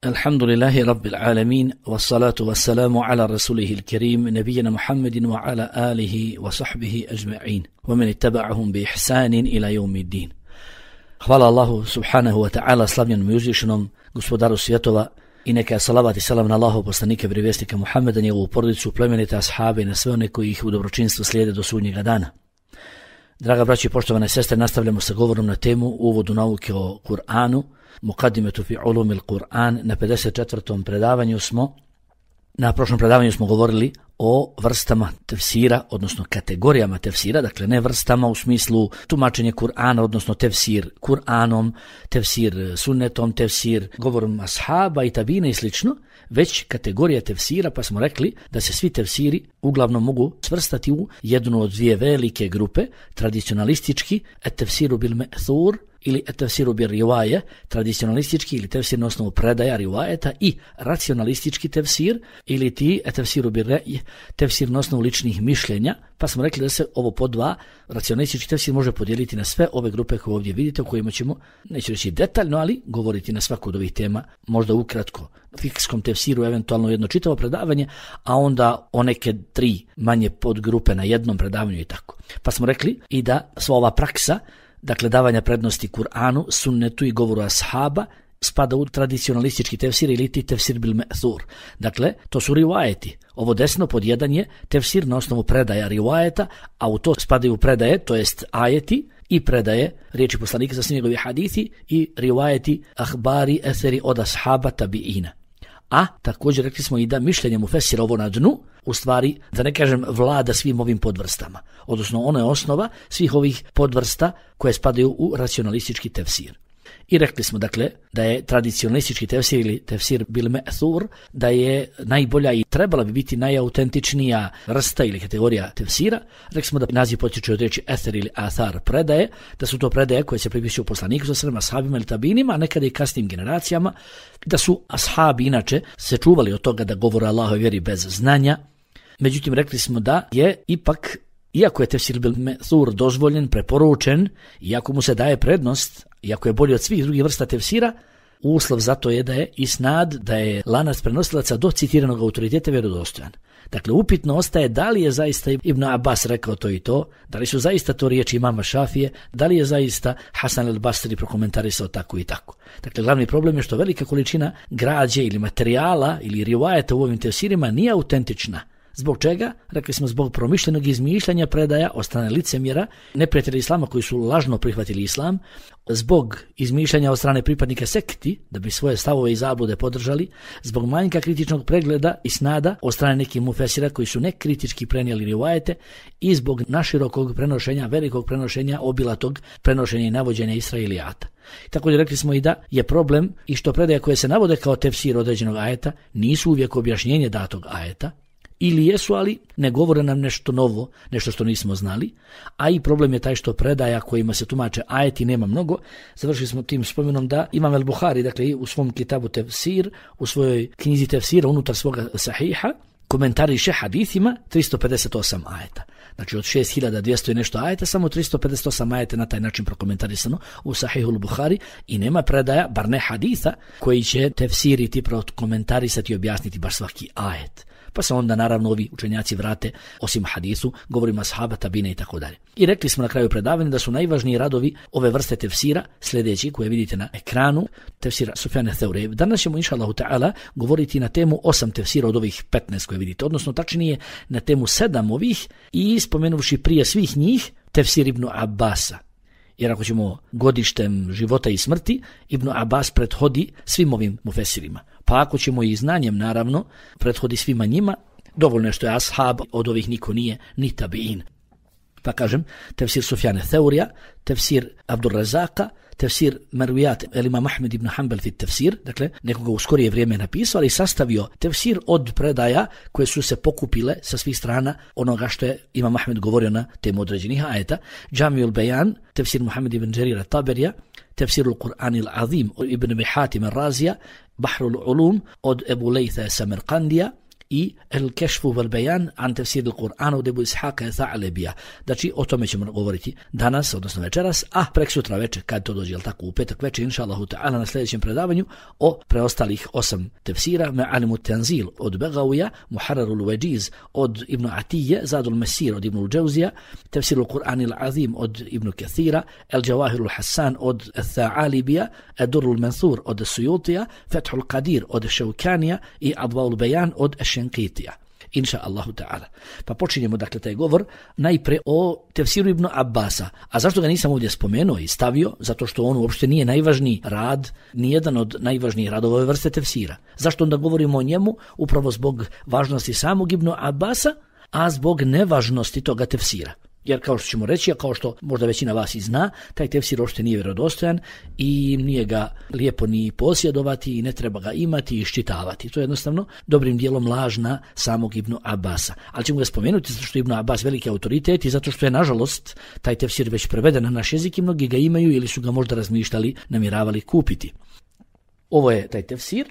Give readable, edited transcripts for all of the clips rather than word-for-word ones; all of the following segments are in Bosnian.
الحمد لله رب العالمين والصلاة والسلام على رسوله الكريم نبينا محمد وعلى آله وصحبه أجمعين ومن اتبعهم بإحسان إلى يوم الدين. Hvala Allahu subhanahu wa ta'ala, slavljenom i uzvišenom gospodaru svjetova, i neka je salavat i salam na Allahov poslanika, vjerovjesnika Muhammeda, njegovu porodicu, plemenite ashabe i na sve one koji ih u dobročinstvu slijede do sudnjega dana. Draga braći i poštovane sestre, nastavljamo sa govorom na temu uvodu nauke o Kur'anu, Muqaddimetu fi ulumil Kur'an. Na 54. predavanju smo, na prošlom predavanju smo govorili o vrstama tefsira, odnosno kategorijama tefsira, dakle ne vrstama u smislu tumačenje Kur'ana, odnosno tefsir Kur'anom, tefsir sunnetom, tefsir govorom ashaba i tabine i slično, već kategorija tefsira, pa smo rekli da se svi tefsiri uglavnom mogu svrstati u jednu od dvije velike grupe, tradicionalistički, et-tefsiru bil me'thur, ili tefsiru bil rivaje, tradicionalistički ili tefsir na osnovu predaja rivajeta, i racionalistički tefsir ili tefsiru bil rej, tefsir na osnovu ličnih mišljenja, pa smo rekli da se ovo po dva, racionalistički tefsir, može podijeliti na sve ove grupe koje ovdje vidite, o kojima ćemo, neću reći detaljno, ali govoriti na svaku od ovih tema, možda ukratko, fikskom tefsiru, eventualno jedno čitavo predavanje, a onda o neke tri manje podgrupe na jednom predavanju i tako. Pa smo rekli i da sva ova praksa, dakle davanja prednosti Kur'anu, sunnetu i govoru ashaba, spada u tradicionalistički tefsir ili tefsir bil me'thur. Dakle, to su rivajeti. Ovo desno pod jedan je tefsir na osnovu predaja rivajeta, a u to spadaju predaje, to jest ajeti i predaje riječi poslanika sa njegovi hadithi i rivajeti, ahbari, eseri od ashaba tabiina. A također rekli smo i da mišljenje mufesira ovo na dnu, u stvari, da ne kažem, vlada svim ovim podvrstama. Odnosno, ono je osnova svih ovih podvrsta koje spadaju u racionalistički tefsir. I rekli smo, dakle, da je tradicionalistički tefsir ili tefsir bil me'thur, da je najbolja i trebala bi biti najautentičnija vrsta ili kategorija tefsira. Rekli smo da naziv potječe od riječi ether ili athar, predaje, da su to predaje koje se pripisuju poslaniku sa svema ashabima ili tabinima, a nekada i kasnim generacijama, da su ashabi inače se čuvali od toga da govore Allahove vjeri bez znanja. Međutim, rekli smo da je ipak, iako je tefsir bil me'thur dozvoljen, preporučen, iako mu se daje prednost, iako je bolji od svih drugih vrsta tefsira, uslov za to je da je isnad, da je lanac prenosilaca do citiranog autoriteta vjerodostojan. Dakle, upitno ostaje da li je zaista Ibn Abbas rekao to i to, da li su zaista to riječi imama Šafije, da li je zaista Hasan al-Basri prokomentarisao tako i tako. Dakle, glavni problem je što velika količina građe ili materijala ili rivajeta u ovim tefsirima nije autentična. Zbog čega? Rekli smo, zbog promišljenog izmišljanja predaja od strane licemjera, neprijatelja islama koji su lažno prihvatili islam, zbog izmišljanja od strane pripadnika sekti, da bi svoje stavove i zablude podržali, zbog manjka kritičnog pregleda i snada od strane nekih mufesira koji su nekritički prenijeli rivajete, i zbog naširokog prenošenja, velikog prenošenja, obilatog prenošenja i navođenja Israilijata. Također rekli smo i da je problem i što predaje koje se navode kao tefsir određenog ajeta nisu uvijek objašnjenje datog ajeta, ili jesu, ali ne govore nam nešto novo, nešto što nismo znali, a i problem je taj što predaja kojima se tumače ajeti nema mnogo. Završili smo tim spomenom da Imam al-Buhari, dakle u svom kitabu tefsir, u svojoj knjizi tefsira unutar svoga sahiha, komentariše hadithima 358 ajeta. Znači od 6200 i nešto ajeta, samo 358 ajeta na taj način prokomentarisano u Sahihul Buhari, i nema predaja, bar ne haditha, koji će tefsiriti, prokomentarisati i objasniti baš svaki ajet. Pa se onda naravno ovi učenjaci vrate, osim hadisu, govorimo ashaba, tabine i tako dalje. I rekli smo na kraju predavanja da su najvažniji radovi ove vrste tefsira sljedeći koje vidite na ekranu, tefsira Sufjana Theure. Danas ćemo inša Allahu ta'ala govoriti na temu 8 tefsira od ovih 15 koje vidite, odnosno tačnije na temu 7 ovih, i spomenuvši prije svih njih tefsir Ibn Abbasa. Jer ako ćemo godištem života i smrti, Ibn Abbas prethodi svim ovim mufesirima. Pa ako ćemo i znanjem, naravno, prethodi svima njima, dovoljno je što je ashab, od ovih niko nije, ni tabiin. Pa kažem, tefsir Sufjana Theurija, tefsir Abdur Razaka, tefsir Marwijat el-Imam Ahmed ibn Hanbal fi tefsir, dakle nekoga u skorije vrijeme napisao, ali sastavio tefsir od predaja koje su se pokupile sa svih strana onoga što je Imam Ahmed govorio na temu određenih ajeta. Džamiul Bejan, tefsir Muhammed ibn Đerira Taberija, tefsirul Kur'anil Azim od Ibn Hatim al-Razija, Bahrul Ulum od Ebu Lejtha Samarkandija, i El Kešfu vel Bejan an tefsir al-Qur'an od Ebu Ishaka Tha'lebija. Znači, o tome ćemo govoriti danas, odnosno večeras, a preksutra večer, kad to dođe, tako, u petak večer, inša Allahu ta'ala, na sljedećem predavanju o preostalih 8 tefsira, Me'alimu Tanzil od Begavija, Muharrarul Veđiz od Ibn Atije, Zadul Mesir od Ibn Džauzija, Tefsir al-Qur'an al-Azim od Ibn Kathira, El Jawahirul Hassan od Tha'alibija, Edurul Mansur od Suyutija, Fethul Qadir od Ševkanija i Advaul Bejan od Šenkitija. Inša Allahu ta'ala. Pa počinjemo dakle taj govor najpre o tefsiru Ibn Abbasa. A zašto ga nisam ovdje spomenuo i stavio? Zato što on uopšte nije najvažniji rad, nijedan od najvažnijih radova ove vrste tefsira. Zašto onda govorimo o njemu? Upravo zbog važnosti samog Ibn Abbasa, a zbog nevažnosti toga tefsira. Jer kao što ćemo reći, a kao što možda većina vas i zna, taj tefsir uopšte nije vjerodostojan i nije ga lijepo ni posjedovati i ne treba ga imati i iščitavati. To je jednostavno dobrim dijelom lažna samog Ibn Abbasa. Ali ćemo ga spomenuti zato što je Ibn Abbas veliki autoritet i zato što je nažalost taj tefsir već preveden na naš jezik i mnogi ga imaju ili su ga možda razmišljali, namjeravali kupiti. Ovo je taj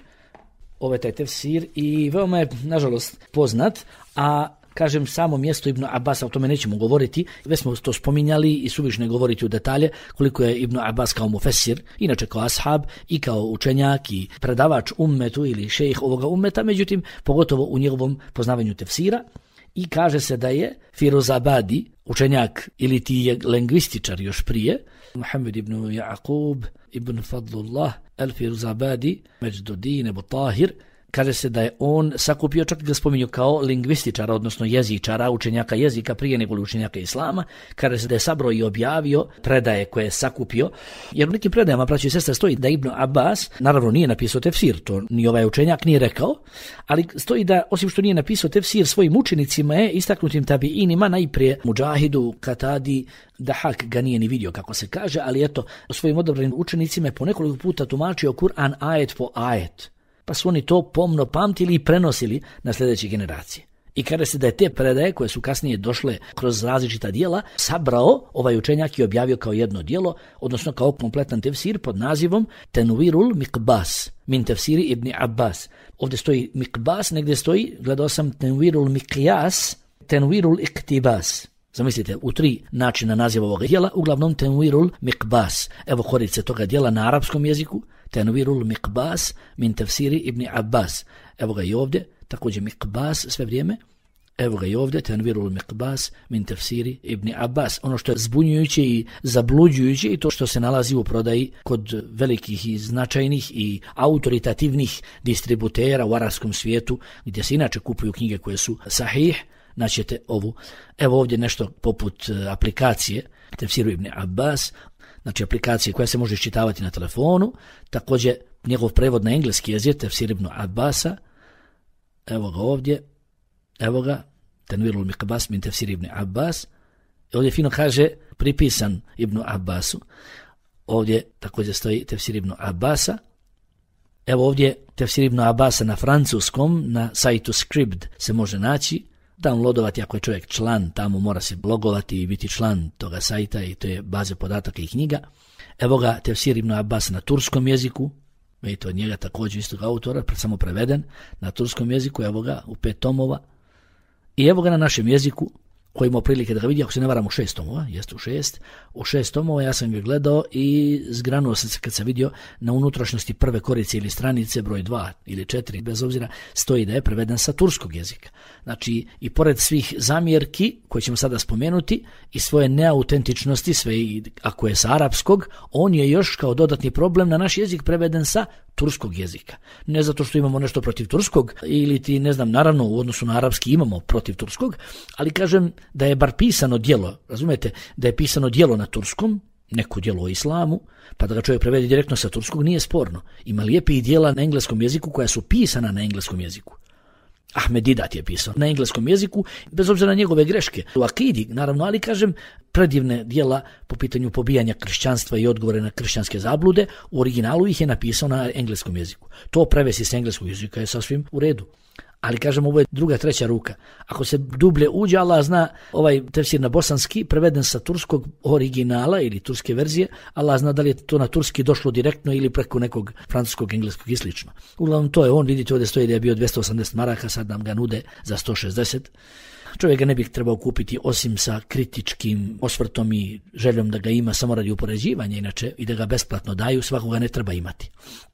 tefsir i veoma je nažalost poznat, a kažem, samo mjesto Ibn Abbasa, o tome nećemo govoriti, već smo to spominjali i suvišno ne govoriti u detalje koliko je Ibn Abbas kao mufesir, inače kao ashab i kao učenjak i predavač ummetu ili šejh ovoga ummeta, međutim, pogotovo u njegovom poznavanju tefsira. I kaže se da je Firuzabadi, učenjak ili ti je lingvističar još prije, Muhammed ibn Yaqub ibn Fadlullah al-Firuzabadi, Međdudin Ebu Tahir, kaže se da je on sakupio, čak ga spominju kao lingvističara, odnosno jezičara, učenjaka jezika prije nego učenjaka islama, kaže se da je sabrao i objavio predaje koje je sakupio, jer u nekim predajama, braćo i sestre, stoji da Ibn Abbas, naravno nije napisao tefsir, to ni ovaj učenjak nije rekao, ali stoji da, osim što nije napisao tefsir svojim učenicima je istaknutim tabiinima, najprije Mudžahidu, Katadi, Dahak ga nije ni vidio kako se kaže, ali eto, svojim odabranim učenicima je po nekoliko puta tumačio Kur'an ajet po ajet. Pa su oni to pomno pamtili i prenosili na sljedeće generacije. I kaže se da je te predaje koje su kasnije došle kroz različita dijela sabrao ovaj učenjak i objavio kao jedno dijelo, odnosno kao kompletan tefsir pod nazivom Tenvirul Miqbas min tefsiri Ibn Abbas. Ovdje stoji Miqbas, negdje stoji, gledao sam Tenvirul Miqyas, Tenvirul Iqtibas. Zamislite, u 3 načina naziva ovoga dijela, uglavnom Tenvirul Miqbas. Evo korice toga dijela na arapskom jeziku, Tenvirul Miqbas min tefsiri Ibn Abbas. Evo ga i ovdje, također Miqbas sve vrijeme. Evo ga i ovdje, Tenvirul Miqbas min tefsiri Ibn Abbas. Ono što je zbunjujuće i zabluđujuće i to što se nalazi u prodaji kod velikih i značajnih i autoritativnih distributera u arapskom svijetu, gdje se inače kupuju knjige koje su sahih, naćete ovu. Evo ovdje nešto poput aplikacije Tefsiru Ibn Abbas, znači aplikacije koja se može iščitavati na telefonu, također njegov prevod na engleski jezik, Tefsir Ibn Abbasa, evo ga ovdje, evo ga, Tenvirul Miqbas min Tefsir Ibn Abbas, ovdje fino kaže pripisan Ibn Abbasu, ovdje također stoji Tefsir Ibn Abbasa, evo ovdje Tefsir Ibn Abbasa na francuskom, na sajtu Scribd se može naći, downloadovati ako je čovjek član, tamo mora se logovati i biti član toga sajta i to je baze podataka i knjiga. Evo ga Tefsir Ibn Abbas na turskom jeziku, vidite od njega također istog autora, samo preveden na turskom jeziku, evo ga u 5 tomova. I evo ga na našem jeziku, koji imao prilike da ga vidi, ako se ne varam u 6 tomova, jeste u 6 tomova, ja sam ga gledao i zgranuo sam se kad sam vidio na unutrašnjosti prve korice ili stranice, broj 2 ili 4, bez obzira, stoji da je preveden sa turskog jezika. Znači, i pored svih zamjerki, koje ćemo sada spomenuti, i svoje neautentičnosti, sve ako je sa arapskog, on je još kao dodatni problem na naš jezik preveden sa turskog jezika. Ne zato što imamo nešto protiv turskog, ili ti, ne znam, naravno u odnosu na arapski imamo protiv turskog, ali kažem da je bar pisano djelo, razumijete, da je pisano djelo na turskom, neko djelo o islamu, pa da ga čovjek prevede direktno sa turskog, nije sporno. Ima lijepih djela na engleskom jeziku koja su pisana na engleskom jeziku. Ahmed Didat je pisao na engleskom jeziku, bez obzira na njegove greške. U akidi, naravno, ali kažem, predivne djela po pitanju pobijanja kršćanstva i odgovore na kršćanske zablude, u originalu ih je napisao na engleskom jeziku. To prevesti s engleskog jezika je sasvim u redu. Ali kažem, ovo je druga, treća ruka. Ako se dublje uđe, Allah zna, ovaj tefsir na bosanski, preveden sa turskog originala ili turske verzije, Allah zna da li je to na turski došlo direktno ili preko nekog francuskog, engleskog i slično. Uglavnom to je on, vidite ovdje stoji da je bio 280 maraka, sad nam ga nude za 160. Čovjek ga ne bi trebao kupiti osim sa kritičkim osvrtom i željom da ga ima samo radi upoređivanja, inače i da ga besplatno daju, svakoga ne treba imati.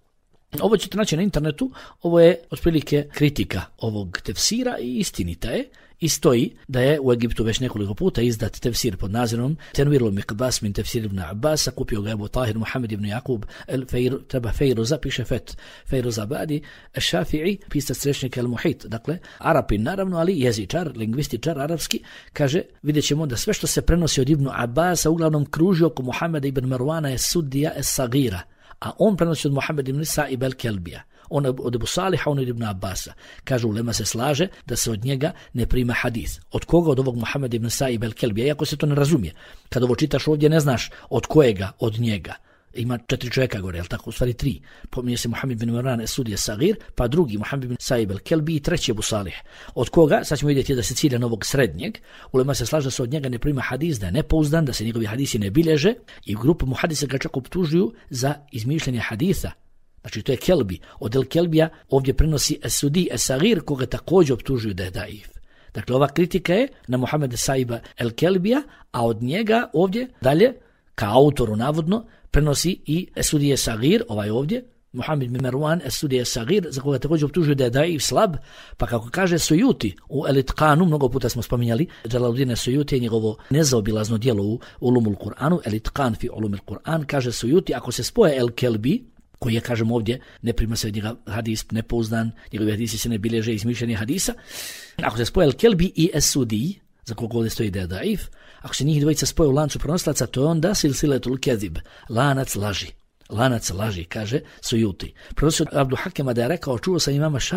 Ovo ćete naći na internetu, ovo je otprilike kritika ovog tefsira i istinita je i stoji da je u Egiptu već nekoliko puta izdat tefsir pod nazivom Tenvirul Miqbas min tefsir ibn Abbas, kupio ga Ebu Tahir Muhammed ibn Jakub, treba Fejruza, piše Fejruza Badi, Šafi'i, pisac srečnika El Muhit, dakle, Arapin naravno, ali jezičar, lingvističar arapski, kaže, vidjet ćemo da sve što se prenosi od Ibn Abbasa uglavnom kruži oko Muhammeda ibn Marwana je sudija es Sagira, a on prenosi od Muhammed ibn Sa'ib el-Kelbija. On od Ebu Saliha, on od Ibn Abbasa. Kaže, ulema se slaže da se od njega ne prima hadis. Od koga? Od ovog Muhammed ibn Sa'ib el-Kelbija. Iako se to ne razumije. Kad ovo čitaš ovdje ne znaš od kojega, od njega. Ima 4 čovjeka gore, jel tako? U stvari 3. Pominje se Muhammed bin Marwan es-Sudija Sagir, pa drugi Muhammed bin Sa'ib el-Kelbi i treći Ebu Salih. Od koga? Sad ćemo vidjeti da se cilja novog srednjeg. Ulema se slaže da se od njega ne prima hadis, da je nepouzdan, da se njegovi hadisi ne bilježe i grupu muhadisa ga čak optužuju za izmišljanje hadisa. Znači to je Kelbi. Od el-Kelbija ovdje prenosi es-Sudi es-Sagir koga također optužuju da je daif. Dakle, ova kritika je na Muhammeda Sa'iba el-Kelbija, a od njega ovdje dalje, kao autoru navodno, prenosi i es-Sudi es-Sagir, ovaj ovdje, Muhammed bin Marwan es-Sudi es-Sagir, za koga također optužuju da je daif slab, pa kako kaže Sujuti u El-Itqanu, mnogo puta smo spominjali, Jalaluddin Sujuti je njegovo nezaobilazno djelo u Ulumul Kur'anu, El-Itqan fi Ulumul Kur'an, kaže Sujuti, ako se spoje el-Kelbi, koji je, kažem ovdje, ne prima se od njega hadis nepouzdan, njegovi hadisi se ne bilježe izmišljeni hadisa. Ako se spoje el-Kelbi i es-Sudi, za koga ovdje stoji da je daif, ako se njih dvojica spoje u lancu prenosilaca, to je onda silsiletul kezib, lanac laži. Lanac laži, kaže Sujuti. Prenosi od Abdu Hakema da je rekao, čuo sam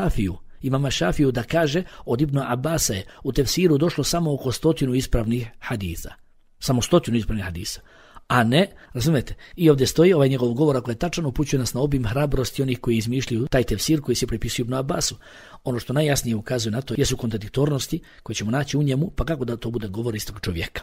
imama Šafiju da kaže od Ibn Abbasa je u tefsiru došlo samo oko 100 ispravnih hadisa. Samo 100 ispravnih hadisa. A ne, razumete, i ovdje stoji ovaj njegov govor, ako je tačan, upućuje nas na obim hrabrosti onih koji izmišljaju taj tefsir koji se pripisuju Ibn Abbasu. Ono što najjasnije ukazuje na to jesu kontradiktornosti koje ćemo naći u njemu, pa kako da to bude govor istog čovjeka.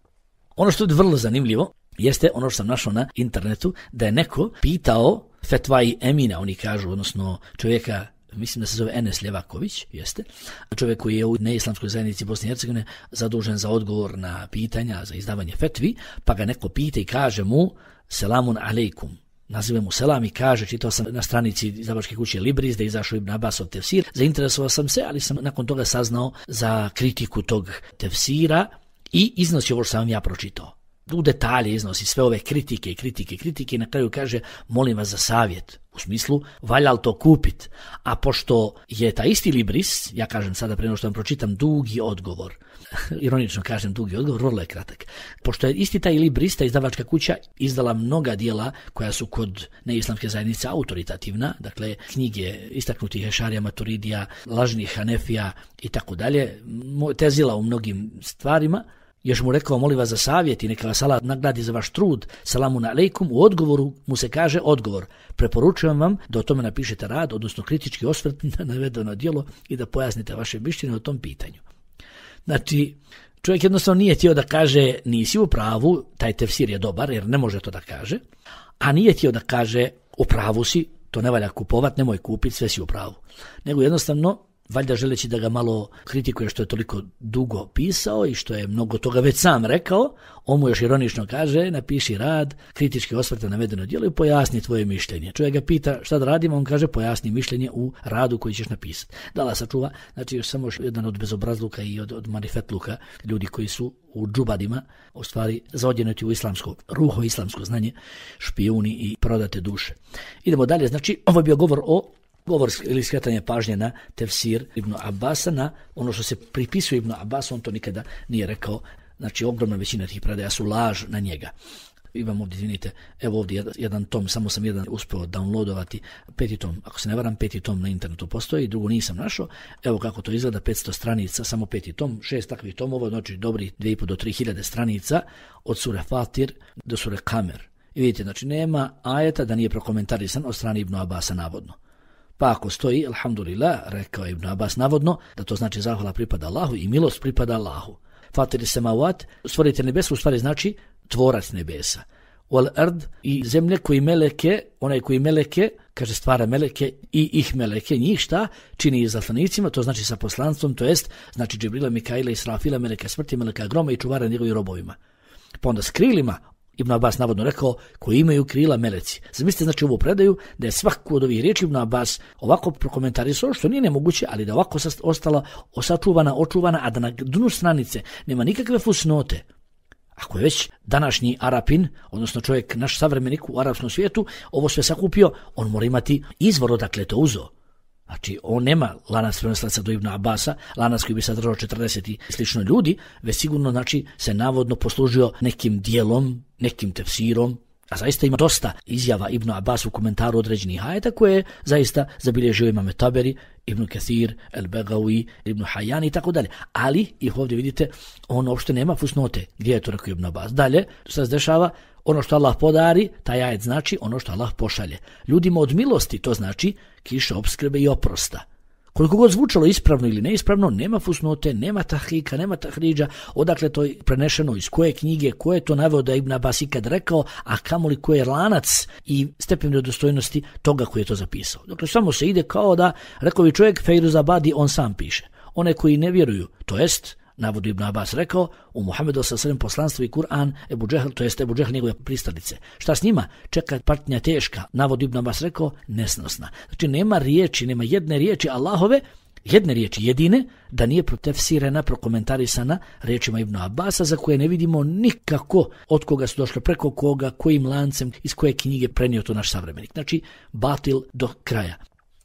Ono što je vrlo zanimljivo jeste ono što sam našao na internetu, da je neko pitao Fetvai Emina, oni kažu, odnosno čovjeka, mislim da se zove Enes Ljevaković, jeste, čovjek koji je u neislamskoj zajednici Bosne i Hercegovine zadužen za odgovor na pitanja, za izdavanje fetvi, pa ga neko pita i kaže mu selamun alejkum. Nazive mu selam i kaže, čitao sam na stranici izdavačke kuće Libris da je izašao Ibn Abbasov tefsir, zainteresovao sam se, ali sam nakon toga saznao za kritiku tog tefsira i iznosi ovo što sam vam ja pročitao. U detalje iznosi sve ove kritike i na kraju kaže, molim vas za savjet, u smislu, valja li to kupit? A pošto je ta isti Libris, ja kažem sada prije nego što vam pročitam dugi odgovor, ironično kažem dugi odgovor, vrlo je kratak. Pošto je isti taj Libris, ta izdavačka kuća, izdala mnoga dijela koja su kod neislamske zajednice autoritativna, dakle knjige istaknutih Ešarija, Maturidija, lažnih Hanefija i tako dalje, tezila u mnogim stvarima. Još mu rekao, molim vas za savjet i neka vas Allah nagradi za vaš trud, salamun alejkum. U odgovoru mu se kaže odgovor, preporučujem vam da o tome napišete rad, odnosno kritički osvrt na navedeno djelo i da pojasnite vaše mišljenje o tom pitanju. Znači, čovjek jednostavno nije htio da kaže nisi u pravu, taj tefsir je dobar, jer ne može to da kaže, a nije htio da kaže u pravu si, to ne valja kupovat, nemoj kupiti, sve si u pravu. Nego jednostavno, valjda želeći da ga malo kritikuje što je toliko dugo pisao i što je mnogo toga već sam rekao, on mu još ironično kaže, napiši rad, kritički osvrt na navedeno djelo i pojasni tvoje mišljenje. Čovjek ga pita šta da radimo, on kaže pojasni mišljenje u radu koji ćeš napisati. Da sačuva, znači još samo jedan od bezobrazluka i od marifetluka, ljudi koji su u džubadima, u stvari zaodjenuti u islamsko, ruho islamsko znanje, špijuni i prodate duše. Idemo dalje, znači ovo je bio govor ili skretanje pažnje na tefsir Ibn Abbasa, na ono što se pripisuje Ibn Abbasu, on to nikada nije rekao, znači ogromna većina tih predaja su laž na njega. Imam ovdje, izvinite, evo ovdje jedan tom, samo sam jedan uspio downloadovati, 5. tom, ako se ne varam, 5. tom na internetu postoji, drugo nisam našao, evo kako to izgleda, 500 stranica, samo 5. tom, 6 takvih tomova, znači dobri 2.500 do 3.000 stranica, od sure Fatir do sure Kamer. I vidite, znači nema ajeta da nije prokomentarisan od strane Ibn Abbasa navodno. Pa ako stoji, alhamdulillah, rekao je Ibn Abbas navodno, da to znači zahvala pripada Allahu i milost pripada Allahu. Fatiri semavat, stvorite nebesa, u stvari znači tvorac nebesa. Wal ard, i zemlje koji meleke, onaj koji meleke, kaže stvara meleke i ih meleke, njih šta čini izaslanicima, to znači sa poslanstvom, to jest znači Džibrila, Mikaila, Israfila, meleka smrti, meleka groma i čuvara njegovim robovima. Pa onda s krilima, Ibn Abbas navodno rekao, koji imaju krila meleci. Zamislite znači ovu predaju da je svaku od ovih riječi Ibn Abbas ovako prokomentarisao, što nije nemoguće, ali da ovako ostala osačuvana, očuvana, a da na dnu stranice nema nikakve fusnote. Ako je već današnji Arapin, odnosno čovjek, naš savremenik u arapskom svijetu, ovo sve sakupio, on mora imati izvor odakle to uzeo. Znači, on nema lanac prenosilaca do Ibn Abasa, lanac koji bi sadržao 40 i slično ljudi, već sigurno znači se navodno poslužio nekim dijelom, nekim tefsirom, a zaista ima dosta izjava Ibn Abbas u komentaru određenih ajeta koje zaista zabilježio Imam Taberi, Ibn Kathir, El-Begawi, Ibn Hayyan i tako dalje. Ali, ih ovdje vidite, on uopšte nema fusnote. Gdje je to rekao Ibn Abbas? Dalje, što se dešava, ono što Allah podari, taj ajet znači ono što Allah pošalje. Ljudima od milosti, to znači kiša opskrbe i oprosta. Koliko god zvučalo ispravno ili neispravno, nema fusnote, nema tahika, nema tahriđa, odakle to je prenešeno, iz koje knjige, ko je to naveo da je Ibn Abbas ikad rekao, a kamoli koji je lanac i stepen vjerodostojnosti toga koji je to zapisao. Dakle, samo se ide kao da, rekao bi čovjek, Fejruz Abadi, on sam piše. One koji ne vjeruju, to jest, navodi Ibn Abbas rekao, u Muhammedu s.a.v. poslanstvo i Kur'an, Ebu Džehl, to jest Ebu Džehl njegove pristalice. Šta s njima? Čeka patnja teška, navodi Ibn Abbas rekao, nesnosna. Znači nema riječi, nema jedne riječi Allahove, jedne riječi jedine, da nije protefsirena, prokomentarisana riječima Ibn Abbasa, za koje ne vidimo nikako od koga su došle, preko koga, kojim lancem, iz koje knjige prenio to naš savremenik. Znači, batil do kraja.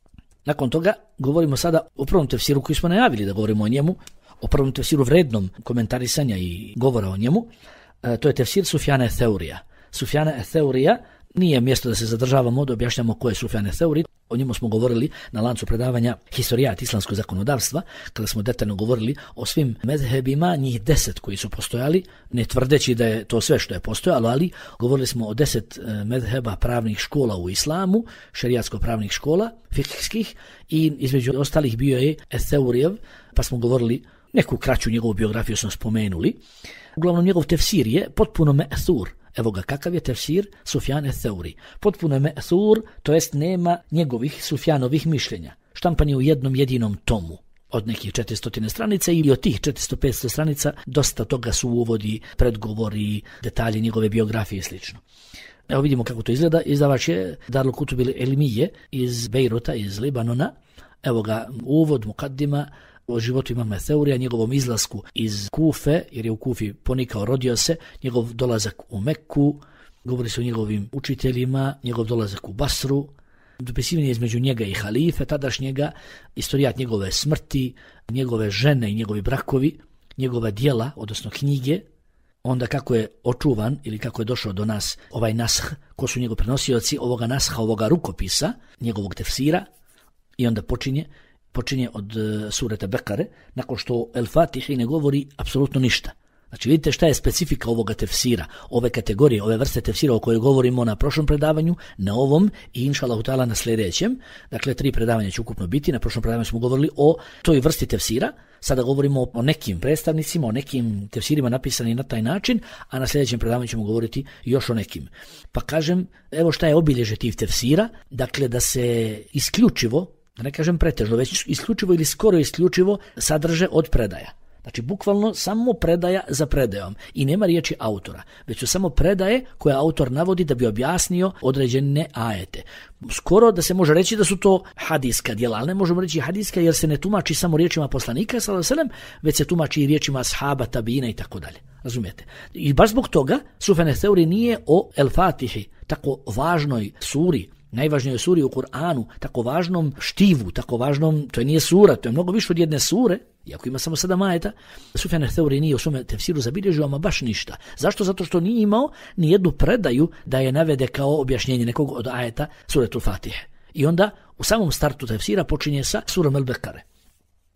Nakon toga govorimo sada o prvom tefsiru koji smo najavili da govorimo o njemu, o prvom tefsiru vrednom komentarisanja i govora o njemu. To je tefsir Sufjana Theurija. Sufjana Theurija nije mjesto da se zadržavamo, da objašnjamo ko je Sufjan Theuri. O njemu smo govorili na lancu predavanja Historijat islamskog zakonodavstva, kada smo detaljno govorili o svim medhebima, njih 10 koji su postojali, ne tvrdeći da je to sve što je postojalo, ali govorili smo o 10 medheba pravnih škola u islamu, šerijatsko-pravnih škola, fikskih, i između ostalih bio je Theurijev, pa smo govorili, neku kraću njegovu biografiju smo spomenuli. Uglavnom njegov tefsir je potpuno me'thur. Evo ga, kakav je tefsir Sufjan Theuri. Potpuno je me'thur, to jest nema njegovih Sufjanovih mišljenja. Štampan je u jednom jedinom tomu od nekih 400 stranica i od tih 400-500 stranica dosta toga su uvodi, predgovori, detalji njegove biografije i slično. Evo vidimo kako to izgleda. Izdavač je Darul Kutub el-Ilmije iz Bejruta, iz Libanona. Evo ga, uvod, mukaddima o životu imama Theurija, njegovom izlasku iz Kufe, jer je u Kufi ponikao, rodio se, njegov dolazak u Mekku, govori se o njegovim učiteljima, njegov dolazak u Basru, dopisivanje između njega i halife tadašnjega, istorijat njegove smrti, njegove žene i njegovi brakovi, njegova djela, odnosno knjige, onda kako je očuvan ili kako je došao do nas ovaj nash, ko su njegovi prenosioci ovoga nasha, ovoga rukopisa, njegovog tefsira, i onda počinje od surete Bekare, nakon što El Fatihi ne govori apsolutno ništa. Znači vidite šta je specifika ovoga tefsira, ove kategorije, ove vrste tefsira o kojoj govorimo na prošlom predavanju, na ovom i inšallahu ta'ala na sljedećem. Dakle, 3 predavanja će ukupno biti. Na prošlom predavanju smo govorili o toj vrsti tefsira, sada govorimo o nekim predstavnicima, o nekim tefsirima napisani na taj način, a na sljedećem predavanju ćemo govoriti još o nekim. Pa kažem, evo šta je obilježje tih tefsira, dakle da se isključivo, da ne kažem pretežno, već isključivo ili skoro isključivo sadrže od predaja. Znači, bukvalno samo predaja za predajom i nema riječi autora, već su samo predaje koje autor navodi da bi objasnio određene ajete. Skoro da se može reći da su to hadijska djela, ali ne možemo reći hadijska jer se ne tumači samo riječima poslanika, sallallahu alejhi ve sellem, već se tumači i riječima ashaba, tabina i tako dalje. Razumijete? I baš zbog toga Sufjan Theuri nije o El Fatihi, tako važnoj suri, najvažnijoj suri u Kur'anu, tako važnom štivu, tako važnom, to nije sura, to je mnogo više od jedne sure, iako ima samo 7 ajeta. Sufjan Theuri nije u svome tefsiru zabilježio ama baš ništa. Zašto? Zato što nije imao ni jednu predaju da je navede kao objašnjenje nekog od ajeta suretul Fatihe. I onda u samom startu tefsira počinje sa surom El Bekare.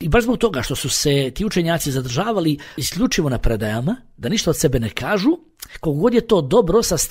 I baš zbog toga što su se ti učenjaci zadržavali isključivo na predajama, da ništa od sebe ne kažu, kogod je to dobro sa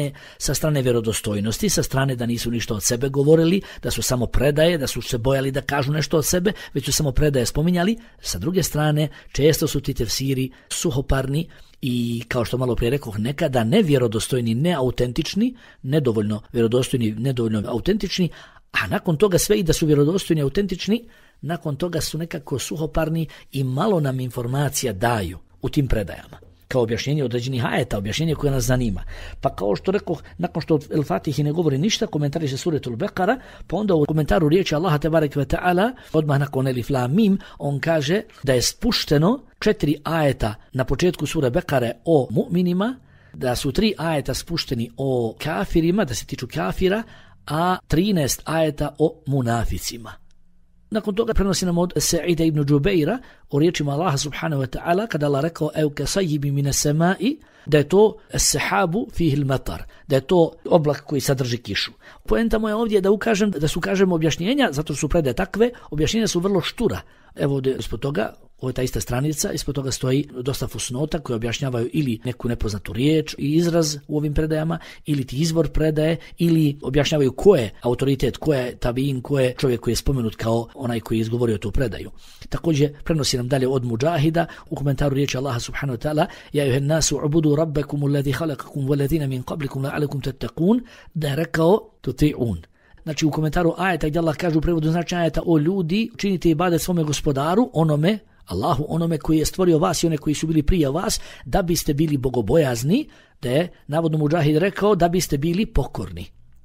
strane vjerodostojnosti, sa strane da nisu ništa od sebe govorili, da su samo predaje, da su se bojali da kažu nešto od sebe, već su samo predaje spominjali. Sa druge strane, često su ti tefsiri suhoparni i, kao što malo prije rekoh, nekada nevjerodostojni, neautentični, nedovoljno vjerodostojni, nedovoljno autentični, a nakon toga sve i da su vjerodostojni, autentični, nakon toga su nekako suhoparni i malo nam informacija daju u tim predajama. Kao objašnjenje određenih ajeta, objašnjenje koje nas zanima. Pa kao što rekoh, nakon što El Fatihi ne govori ništa, komentariše suretul Bekara, pa onda u komentaru riječi Allaha tebarek ve ta'ala, odmah nakon Elif Lam Mim, on kaže da je spušteno 4 ajeta na početku sure Bekare o mu'minima, da su 3 ajeta spušteni o kafirima, da se tiču kafira, a 13 ajeta o munaficima. Nakon toga prenosi nam od Sa'ida ibn Džubeira o riječima Allaha subhanahu wa ta'ala kada Allah rekao ev kasayyibi min as-sama'i, da je to as-sahabu fihi al-matar, da je to oblak koji sadrži kišu. Poenta moja ovdje je da su kažemo objašnjenja, zato su predaje takve, objašnjenja su vrlo štura. Evo ovdje ispod toga, ovo je ta ista stranica, ispod toga stoji dosta fusnota koje objašnjavaju ili neku nepoznatu riječ i izraz u ovim predajama, ili ti izvor predaje, ili objašnjavaju ko je autoritet, ko je tabiin, ko je čovjek koji je spomenut kao onaj koji je izgovorio tu predaju. Također prenosi nam dalje od Mujahida u komentaru riječi Allaha subhanahu wa ta'ala ja ayuhan nasu ubudu rabbakum alladhi khalaqakum walladhina min qablikum la'allakum tattaqun, da je rekao tuti'un. Znači u komentaru ajeta gdje Allah kaže u prevodu značenja ajeta o ljudi, činite ibadet svome gospodaru, onome Allahu, onome koji je stvorio vas i one koji su bili prije vas, da biste bili bogobojazni, da je navodno Mujahid rekao da biste bili pokorni.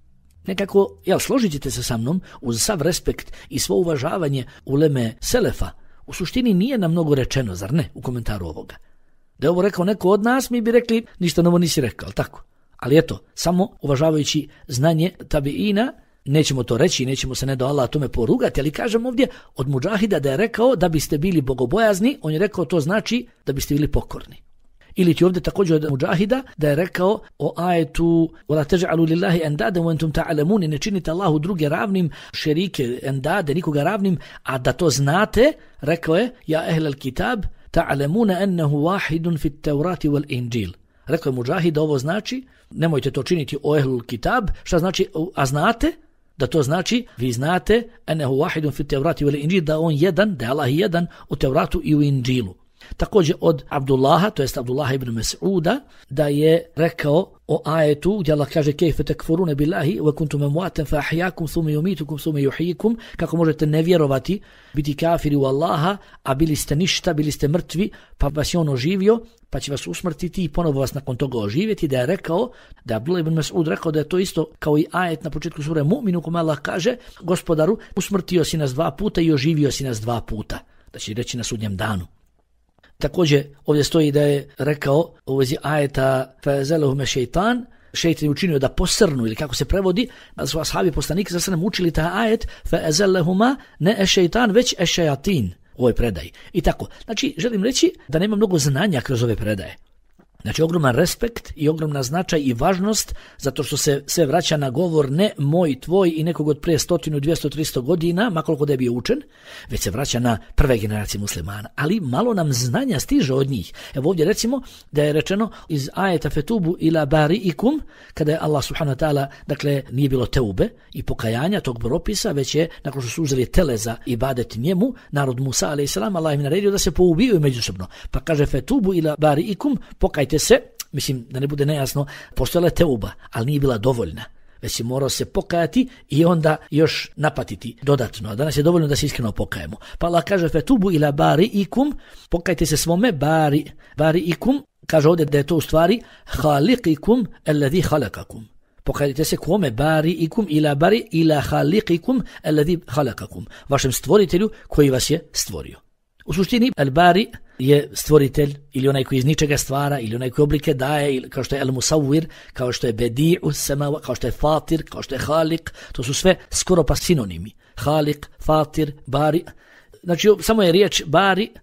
Nekako, složit ćete se sa mnom, uz sav respekt i svo uvažavanje uleme selefa, u suštini nije nam mnogo rečeno, zar ne, u komentaru ovoga. Da je ovo rekao neko od nas, mi bi rekli ništa novo nisi rekao, ali tako? Ali eto, samo uvažavajući znanje tabiina, nećemo to reći, nećemo se ne do Allah tome porugati, ali kažem ovdje od Mujahida da je rekao da biste bili bogobojazni, on je rekao to znači da biste bili pokorni. Ili ti ovdje također od Mujahida da je rekao o ajetu وَلَا تَجْعَلُوا لِلَّهِ أَنْدَادًا وَأَنْتُمْ تَعْلَمُونَ, ne činite Allahu druge ravnim, šerike, endade, nikoga ravnim, a da to znate, rekao je ja ehlel kitab ta'lamuna annahu wahidun fi at-taurati wal injil. Rekao je Mujahid da ovo znači nemojte to činiti o ehlul kitab, šta znači, a znate da to znači, vi znate annahu wahidun fi at-taurati wal injil, da on jedan, da je Allah jedan u Tevratu i u Injilu. Također od Abdullaha, to jest Abdullaha ibn Mas'uda, da je rekao o ajetu gdje Allah kaže kejfe tekfurune billahi wa kuntum amwatan fa ahyakum thumma yumitukum thumma yuhyikum, kako možete ne vjerovati, biti kafiri u Allaha, a bili ste ništa, bili ste mrtvi, pa vas je on oživio, pa će vas usmrtiti i ponovo vas nakon toga oživjeti. Da je rekao, da je Abdullah ibn Mas'ud rekao da je to isto kao i ajet na početku sure Mu'minu, kome Allah kaže gospodaru, usmrtio si nas 2 puta i oživio si nas 2 puta, da će reći na sudnjem danu. Također ovdje stoji da je rekao u vezi ajeta فَأَزَلَهُمَ šeitan, šeitan je učinio da posrnu, ili kako se prevodi, da su ashabi poslanika za se nam učili taj ajet فَأَزَلَهُمَ ne šeitan, već šajatin u ovoj predaji. I tako. Znači, želim reći da nema mnogo znanja kroz ove predaje. Znači, ogroman respekt i ogromna značaj i važnost, zato što se sve vraća na govor ne moj, tvoj i nekog od prije 100, 200, 300 godina, makoliko da je bio učen, već se vraća na prve generacije muslimana. Ali malo nam znanja stiže od njih. Evo ovdje recimo da je rečeno iz ajeta fetubu ila bari'ikum, kada je Allah subhanahu wa ta'ala, dakle nije bilo teube i pokajanja tog propisa, već je, nakon što su uzeli tele za ibadet njemu, narod Musa a.s. Allah im naredio da se poubijaju međusobno. Pa kaže fetubu ila bari'ikum, pokajte se, mislim da ne bude nejasno, postojala je teuba, ali nije bila dovoljna. Već je morao se pokajati i onda još napatiti dodatno. A danas je dovoljno da se iskreno pokajemo. Pa Allah kaže fetubu ila bari'ikum, pokajte se svome bari'ikum, kaže ovdje da je to u stvari khaliqikum alladhi khalaqakum. Pokajte se kome bari'ikum ila khaliqikum alladhi khalaqakum, vašem stvoritelju koji vas je stvorio. U suštini al-bari je stvoritelj ili onaj koji iz ničega stvara ili onaj koji oblike daje, ili kao što je al-musawwir, kao što je bedi'u samawa, kao što je fatir, kao što je khaliq, to su sve skoro pa sinonimi. Khaliq, fatir, bari. Znači samo je riječ bari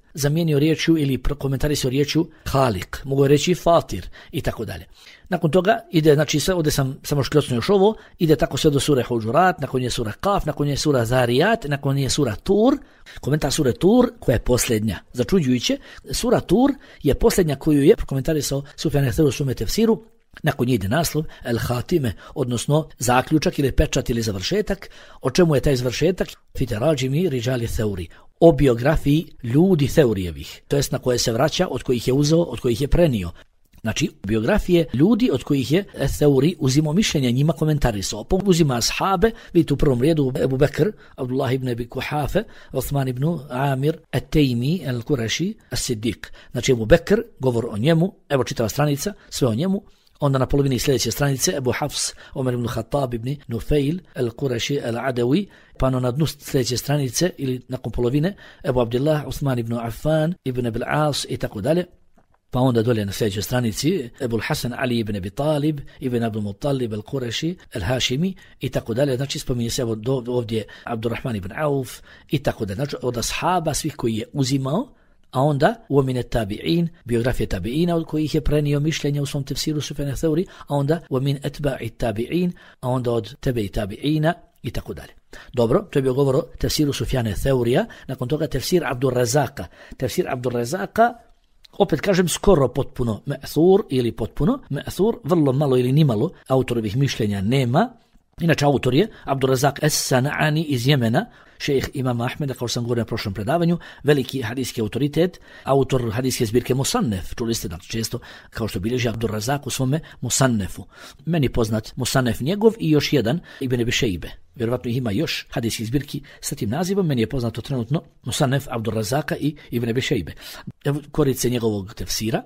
zamijenio riječju ili prokomentarisao riječju Halik, mogu reći Fatir i tako dalje. Nakon toga ide, znači sve, ovdje sam samo škljocno još ovo, ide tako sve do sure Huđurat, nakon je sura Kaf, nakon je sura Zarijat, nakon je sura Tur, komentar sure Tur koja je posljednja. Začuđujuće, sura Tur je posljednja koju je prokomentarisao Sufjan Thawri u svome tefsiru. Nakon nje ide naslov El Hatime, odnosno zaključak ili pečat ili završetak. O čemu je taj završetak? Fiterađimi Ridžali Thawri, o biografiji ljudi Thawrijevih, to jest na koje se vraća, od kojih je uzeo, od kojih je prenio. Znači, biografije ljudi od kojih je Thawri uzimao mišljenja, njima komentarisao. Uzima ashabe, vidite u prvom redu Ebu Bekr, Abdullah ibn Abi Kuhafe, Uthman ibn Amir, At-Taymi, Al-Qurashi, As-Siddiq. Znači, Ebu Bekr, govor o njemu, evo čitava stranica, sve o njemu. Onda na polovini sljedeće stranice Ebu Hafs, Omer ibn Khattab ibn Nufail, Al-Qurashi, Al-Adawi, pa na dnu sljedeće stranice ili nakon polovine Ebu Abdillah, Uthman ibn Affan, ibn Abil As i tako dalje. Pa onda dolje na sljedećoj stranici Ebul Hasan Ali ibn Abi Talib, ibn Abdul Muttalib al-Qurashi, al-Hashimi i tako dalje. Znači spominje se ovdje Abdurrahman ibn Auf i tako dalje. Znači od ashaba svih koji je uzimao, a onda u Omine tabi'in, biografije tabi'ina od kojih je prenio mišljenja u svom tefsiru Sufjana Thawri, a onda u Omin etba'i tabi'in, a onda od tebe i tabi'ina i tako dalje. Dobro, to je bio govor o tefsiru Sufjana Thawrija, nakon toga tefsir Abdurrazaka. Tefsir Abdurrazaka, opet kažem skoro potpuno me'thur ili potpuno me'thur, vrlo malo ili nimalo autorovih mišljenja nema. Inače autor je Abdurazak Es-Sana'ani iz Jemena, šejh imama Ahmeda, kao što sam govorio na prošlom predavanju, veliki hadijski autoritet, autor hadijske zbirke Musannef, čuli ste da često kao što bilježi Abdurazak u svome Musannefu. Meni poznat Musannef njegov i još jedan Ibn Abi Šejbe. Vjerovatno ima još hadijskih zbirki sa tim nazivom, meni je poznato trenutno Musannef Abdurazaka i Ibn Abi Šejbe. Evo korice njegovog tefsira,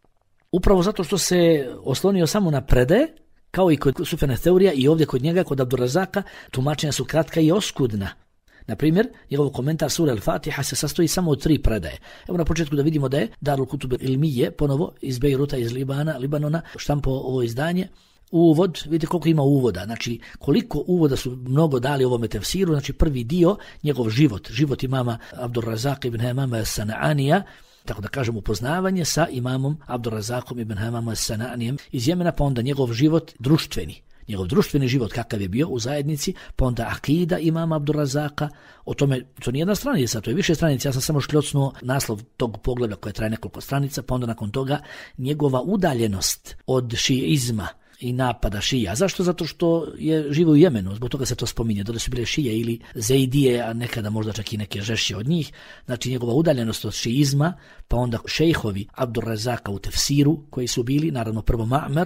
upravo zato što se oslonio samo na predaje, kao i kod Sufjana Thawrija i ovdje kod njega, kod Abdurazaka, tumačenja su kratka i oskudna. Na primjer, njegov komentar sure Al-Fatiha se sastoji samo od 3 predaje. Evo na početku da vidimo da je Darul Kutub Ilmije, ponovo iz Bejruta, iz Libanona, štampo ovo izdanje. Uvod, vidite koliko ima uvoda, znači koliko uvoda su mnogo dali ovome tefsiru, znači prvi dio, njegov život imama Abdurazaka ibn Hamama As-Sana'anija, tako da kažem upoznavanje sa imamom Abdurazakom ibn Hamama As-Sana'anijem iz Jemena, pa onda njegov život društveni život kakav je bio u zajednici, pa onda akida imama Abdurazaka, o tome, to nije jedna stranica, to je više stranica, ja sam samo škljocnuo naslov tog poglavlja koje traje nekoliko stranica, pa onda nakon toga njegova udaljenost od šiizma i napada šija. Zašto? Zato što je živo u Jemenu, zbog toga se to spominje, da su bile šije ili zeidije, a nekada možda čak i neke žešće od njih. Znači njegova udaljenost od šiizma, pa onda šejhovi Abdurazaka u tefsiru koji su bili, naravno prvo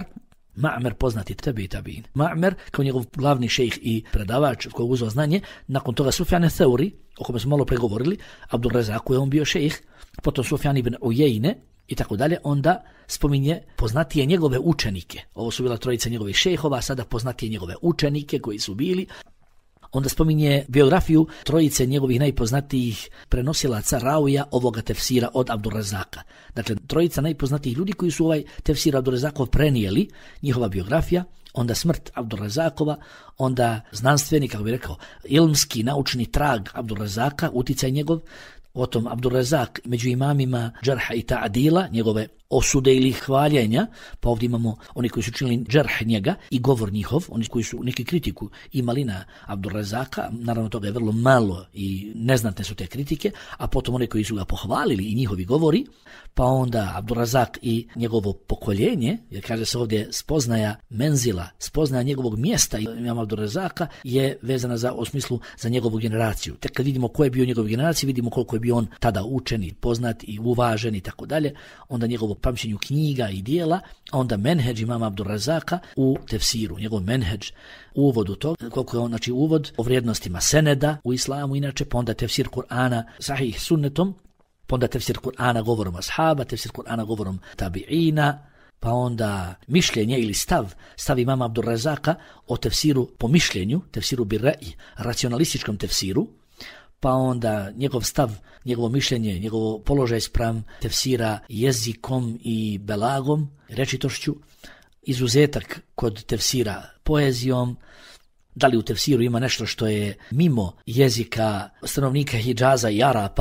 Ma'mer poznati tebi i tabiin. Ma'mer kao njegov glavni šejh i predavač koji uzeo znanje, nakon toga Sufjan Thawri, o kome smo malo pregovorili, Abdurazaku je on bio šejh, potom Sufjan ibn Ujejne i tako dalje, onda spominje poznatije njegove učenike. Ovo su bila trojica njegovih šejhova, sada poznatije njegove učenike koji su bili. Onda spominje biografiju trojice njegovih najpoznatijih prenosilaca ravija ovoga tefsira od Abdurazaka. Dakle, trojica najpoznatijih ljudi koji su ovaj tefsir Abdurazakov prenijeli, njihova biografija, onda smrt Abdurazakova, onda znanstveni, kako bi rekao, ilmski, naučni trag Abdurazaka, uticaj njegov, potom Abdurazak među imamima džarha i ta'adila, njegove osude ili hvaljenja, pa ovdje imamo oni koji su činili džarh njega i govor njihov, oni koji su neki kritiku imali na Abdurazaka, naravno toga je vrlo malo i neznatne su te kritike, a potom oni koji su ga pohvalili i njihovi govori, pa onda Abdurazak i njegovo pokoljenje, jer kaže se ovdje spoznaja menzila, spoznaja njegovog mjesta imam Abdurazaka je vezana u smislu za njegovu generaciju. Tek kad vidimo ko je bio njegov generaciji, vidimo koliko je bio on tada učen i poznat i uvažen i tako dalje, onda njegovo pamćenju knjiga i dijela, a onda menheđ imama Abdurazaka u tefsiru, njegov menheđ, uvod u to, koliko je on, znači uvod o vrijednostima seneda u islamu, inače, pa onda tefsir Kur'ana sahih sunnetom, pa onda tefsir Kur'ana govorom ashaba, tefsir Kur'ana govorom tabi'ina, pa onda mišljenje ili stav imama Abdurazaka o tefsiru po mišljenju, tefsiru birra'i, racionalističkom tefsiru, pa onda njegov stav, njegovo mišljenje, njegovo položaj spram tefsira jezikom i belagom, rečitošću, izuzetak kod tefsira poezijom, da li u tefsiru ima nešto što je mimo jezika stanovnika Hidžaza i Arapa,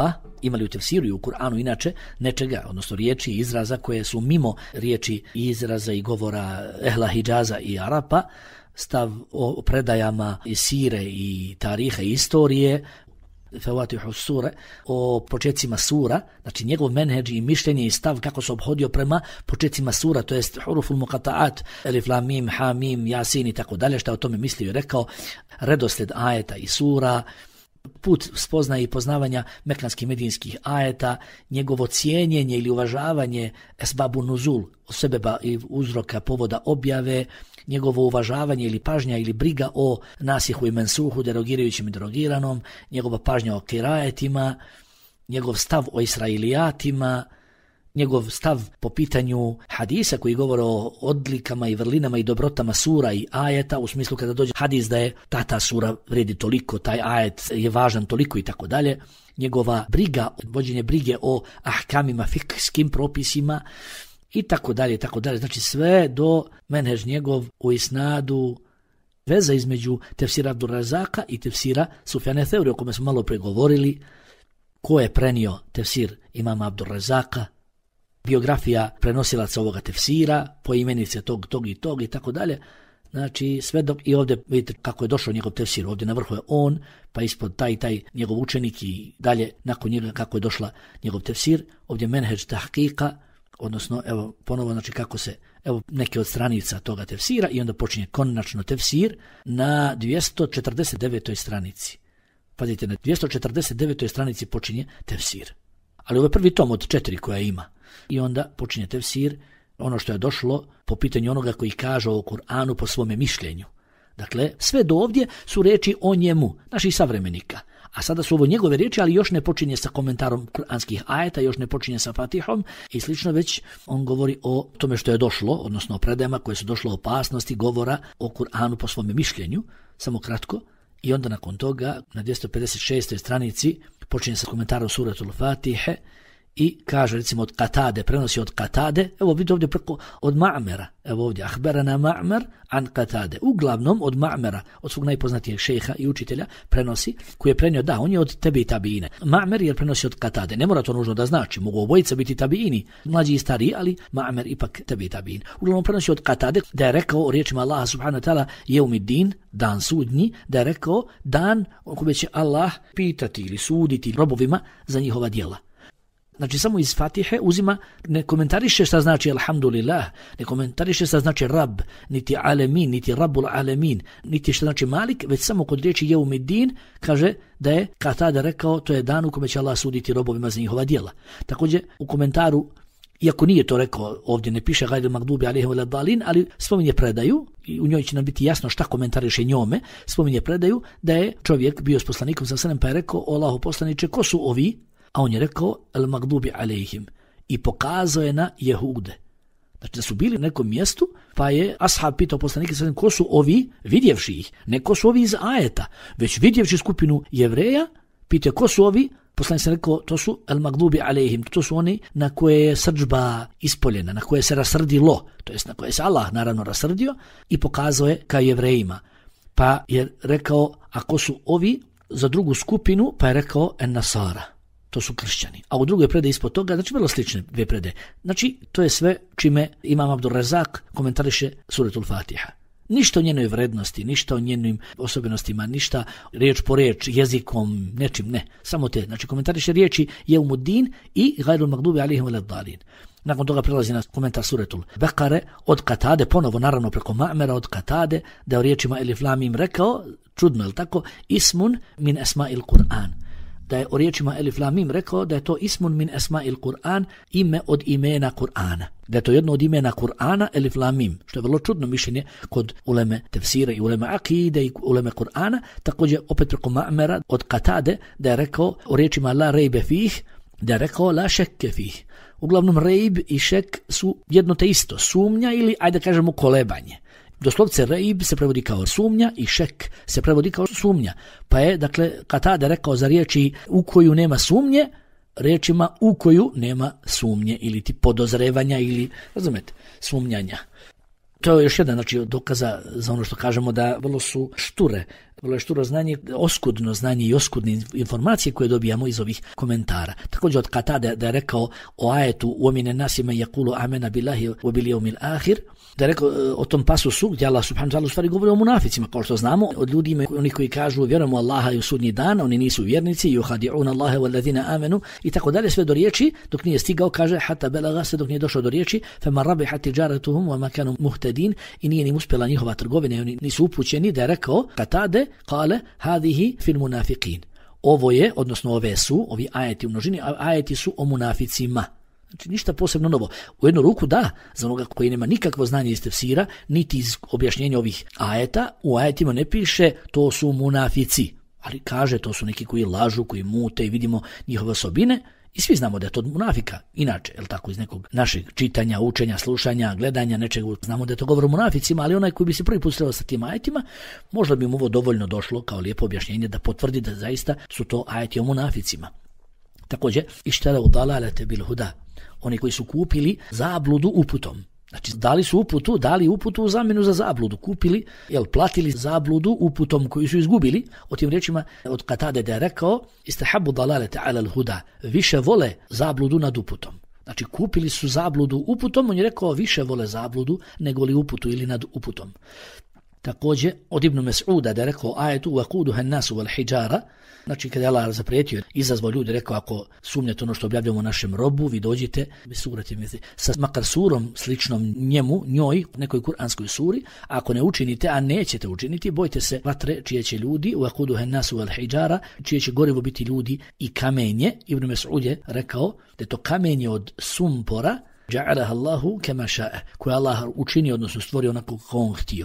imali u tefsiru i u Kur'anu inače nečega, odnosno riječi i izraza koje su mimo riječi i izraza i govora ehla Hidžaza i Arapa, stav o predajama i sire i tariha i istorije, Fawatihu sure, o počecima sura, znači njegov menheđ i mišljenje i stav kako se obhodio prema počecima sura, to jest huruful muqata'at, alif lam mim, ha mim, jasin i tako dalje, šta o tome mislio i rekao, redoslijed ajeta i sura, put spoznaje i poznavanja mekanskih medinskih ajeta, njegovo cijenjenje ili uvažavanje esbabu nuzul, sebeba i uzroka povoda objave, njegovo uvažavanje ili pažnja ili briga o nasihu i mensuhu, derogirajućim i derogiranom, njegova pažnja o kirajetima, njegov stav o israilijatima, njegov stav po pitanju hadisa koji govore o odlikama i vrlinama i dobrotama sura i ajeta, u smislu kada dođe hadis da je ta sura vredi toliko, taj ajet je važan toliko i tako dalje, njegova briga, vođenje brige o ahkamima, fikskim propisima i tako dalje, znači sve do menhež njegov u isnadu, veza između tefsira Abdur Razaka i tefsira Sufjane Theuri, o kome smo malo pregovorili, ko je prenio tefsir imama Abdur Razaka, biografija prenosilaca ovoga tefsira, poimenice tog i tako dalje. Znači sve dok, i ovdje vidite kako je došao njegov tefsir, ovdje na vrhu je on, pa ispod taj njegov učenik i dalje nakon njega kako je došla njegov tefsir, ovdje menheđ tahkika, odnosno evo ponovo znači kako se, evo neke od stranica toga tefsira i onda počinje konačno tefsir na 249. stranici. Pazite, na 249. stranici počinje tefsir. Ali ovo je prvi tom od 4 koja ima. I onda počinje tefsir, ono što je došlo po pitanju onoga koji kaže o Kur'anu po svome mišljenju. Dakle, sve do ovdje su riječi o njemu, naših savremenika. A sada su ovo njegove riječi, ali još ne počinje sa komentarom kuranskih ajeta, još ne počinje sa Fatihom i slično, već on govori o tome što je došlo, odnosno o predajama koje su došlo, opasnosti govora o Kur'anu po svome mišljenju, samo kratko. I onda nakon toga na 256. stranici počinje sa komentarom suratul Fatihe i kaže recimo od Katade, prenosi od Katade, evo vidite ovdje preko od Ma'mera, evo ovdje ahberana Ma'mer an Katade, uglavnom od Ma'mera, od svog najpoznatijeg šejha i učitelja prenosi, koji je prenio, da, on je od tebe i tabiine. Ma'mer je prenosi od Katade, ne mora to nužno da znači, mogu obojica biti tabiini, mlađi i stariji, ali Ma'mer ipak tebe i tabiin. Uglavnom prenosi od Katade da je rekao o riječima Allaha subhanahu wa ta'ala Jeumiddin, dan sudnji, da je rekao dan u kome će Allah pitati ili suditi robovima za njihova djela. Znači samo iz Fatihe uzima, ne komentariše šta znači alhamdulillah, ne komentariše šta znači Rab, niti Alemin, niti Rabbul Alemin, niti šta znači Malik, već samo kod riječi Jeumiddin kaže da je Katada rekao to je dan u kome će Allah suditi robovima za njihova djela. Također u komentaru, iako nije to rekao, ovdje ne piše gajdu magdubi alihim wala dalin, ali spominje predaju, i u njoj će nam biti jasno šta komentariše njome, spominje predaju da je čovjek bio s poslanikom sa sallam pa je rekao o Allahu poslaniče, ko su ovi? A on je rekao el magdubi alejhim i pokazao je na Jehude. Znači da su bili na nekom mjestu, pa je ashab pitao poslanike sallam ko su ovi, vidjevši ih, ne ko su ovi iz ajeta, već vidjevši skupinu Jevreja, pitao ko su ovi, poslanik sam rekao to su el magdubi alejhim, to su oni na koje je srdžba ispoljena, na koje se rasrdilo, to jest na koje se Allah naravno rasrdio i pokazao je ka Jevrejima. Pa je rekao, a ko su ovi za drugu skupinu, pa je rekao en Nasara. To su kršćani. A u drugoj predaji ispod toga, znači vrlo slične dvije predaje. Znači, to je sve čime imam Abdur Razak komentariše suratul Fatiha. Ništa o njenoj vrednosti, ništa o njenim osobenostima, ništa riječ po riječ, jezikom, nečim, ne. Samo te. Znači, komentariše riječi Jeumiddin i gajrul magdubi alihim wala dalin. Nakon toga prelazi na komentar suratul Bekare od Katade, ponovo naravno preko Ma'mera od Katade, da je o riječima Elif Lam Mim rekao, čudno je tako, ismun min esma'il Kur'an. Da je o riječima Elif Lam Mim rekao da je to ismun min esma'il Kur'an, ime od imena Kur'ana. Da je to jedno od imena Kur'ana Elif Lam Mim, što je vrlo čudno mišljenje kod uleme tefsira i uleme akide i uleme Kur'ana. Također opet preko Ma'mera od Katade da je rekao o riječima la rejbe fih, da je rekao la šekke fih. Uglavnom rejb i šek su jedno te isto, sumnja ili ajde kažemo kolebanje. Doslovce rejb se prevodi kao sumnja i šek se prevodi kao sumnja. Pa je, dakle, Katada rekao za riječi u koju nema sumnje, riječima u koju nema sumnje ili ti podozrevanja ili, razumete, sumnjanja. To je još jedan, znači, dokaza za ono što kažemo da vrlo su šture vrlo je šturo znanje, oskudno znanje i oskudne informacije koje dobijamo iz ovih komentara. Također od Katade da je rekao o ajetu وَمِنَ النَّاسِ مَنْ يَقُولُ آمَنَ بِاللَّهِ وَبِالْيَوْمِ الْآخِرِ, da je rekao o tom pasusu gdje Allah subhanahu wa ta'ala u stvari govori o munaficima, kao što znamo od ljudi oni koji kažu vjerujemo Allaha i u sudnji dan, oni nisu vjernici, yuhadi'una Allaha wal-ladhina amanu i tako dalje, sve do riječi, dok nije stigao, kaže hatta belaga, sve dok nije došao do riječi فَمَا رَبِحَتْ تِجَارَتُهُمْ وَمَا كَانُوا مُهْتَدِينَ, i nije im uspjela njihova trgovina i oni nisu upućeni, da je rekao Katade, kale hadihi fil munafiqin. Ovo je, odnosno ovi ajeti u množini, ajeti su o munaficima. Znači ništa posebno novo. U jednu ruku da, za onoga koji nema nikakvo znanje iz tefsira, niti iz objašnjenja ovih ajeta, u ajetima ne piše to su munafici, ali kaže to su neki koji lažu, koji mute i vidimo njihove osobine i svi znamo da je to od munafika. Inače, je tako iz nekog našeg čitanja, učenja, slušanja, gledanja nečega, znamo da je to govor o munaficima, ali onaj koji bi se prvi put sreo sa tim ajetima, možda bi mu ovo dovoljno došlo kao lijepo objašnjenje da potvrdi da zaista su to ajeti o munaficima. Također, ištarau dalalete bil huda, oni koji su kupili zabludu uputom. Znači, dali uputu u zamjenu za zabludu, platili zabludu uputom koju su izgubili. O tim riječima od Katade da je rekao, istahabu dalalete ala huda, više vole zabludu nad uputom. Znači, kupili su zabludu uputom, on je rekao više vole zabludu nego li uputu ili nad uputom. Također, od Ibn Mas'uda da je rekao ajetu وَقُودُهَا النَّاسُ وَالْحِجَارَ, znači kada je Allah zaprijetio, izazvao ljudi, rekao ako sumnjate ono što objavljamo u našem robu, vi dođite sa makar surom sličnom njoj, nekoj kuranskoj suri, a ako ne učinite, a nećete učiniti, bojte se vatre čije će ljudi, وَقُودُهَا النَّاسُ وَالْحِجَارَ, čije će gorivo biti ljudi i kamenje. Ibn Mas'ud je rekao da je to kamenje od sumpora, جَعَلَهَا اللَّهُ كَمَا شَاءَ, koje Allah učinio, odnosno stvorio onako kako on htio.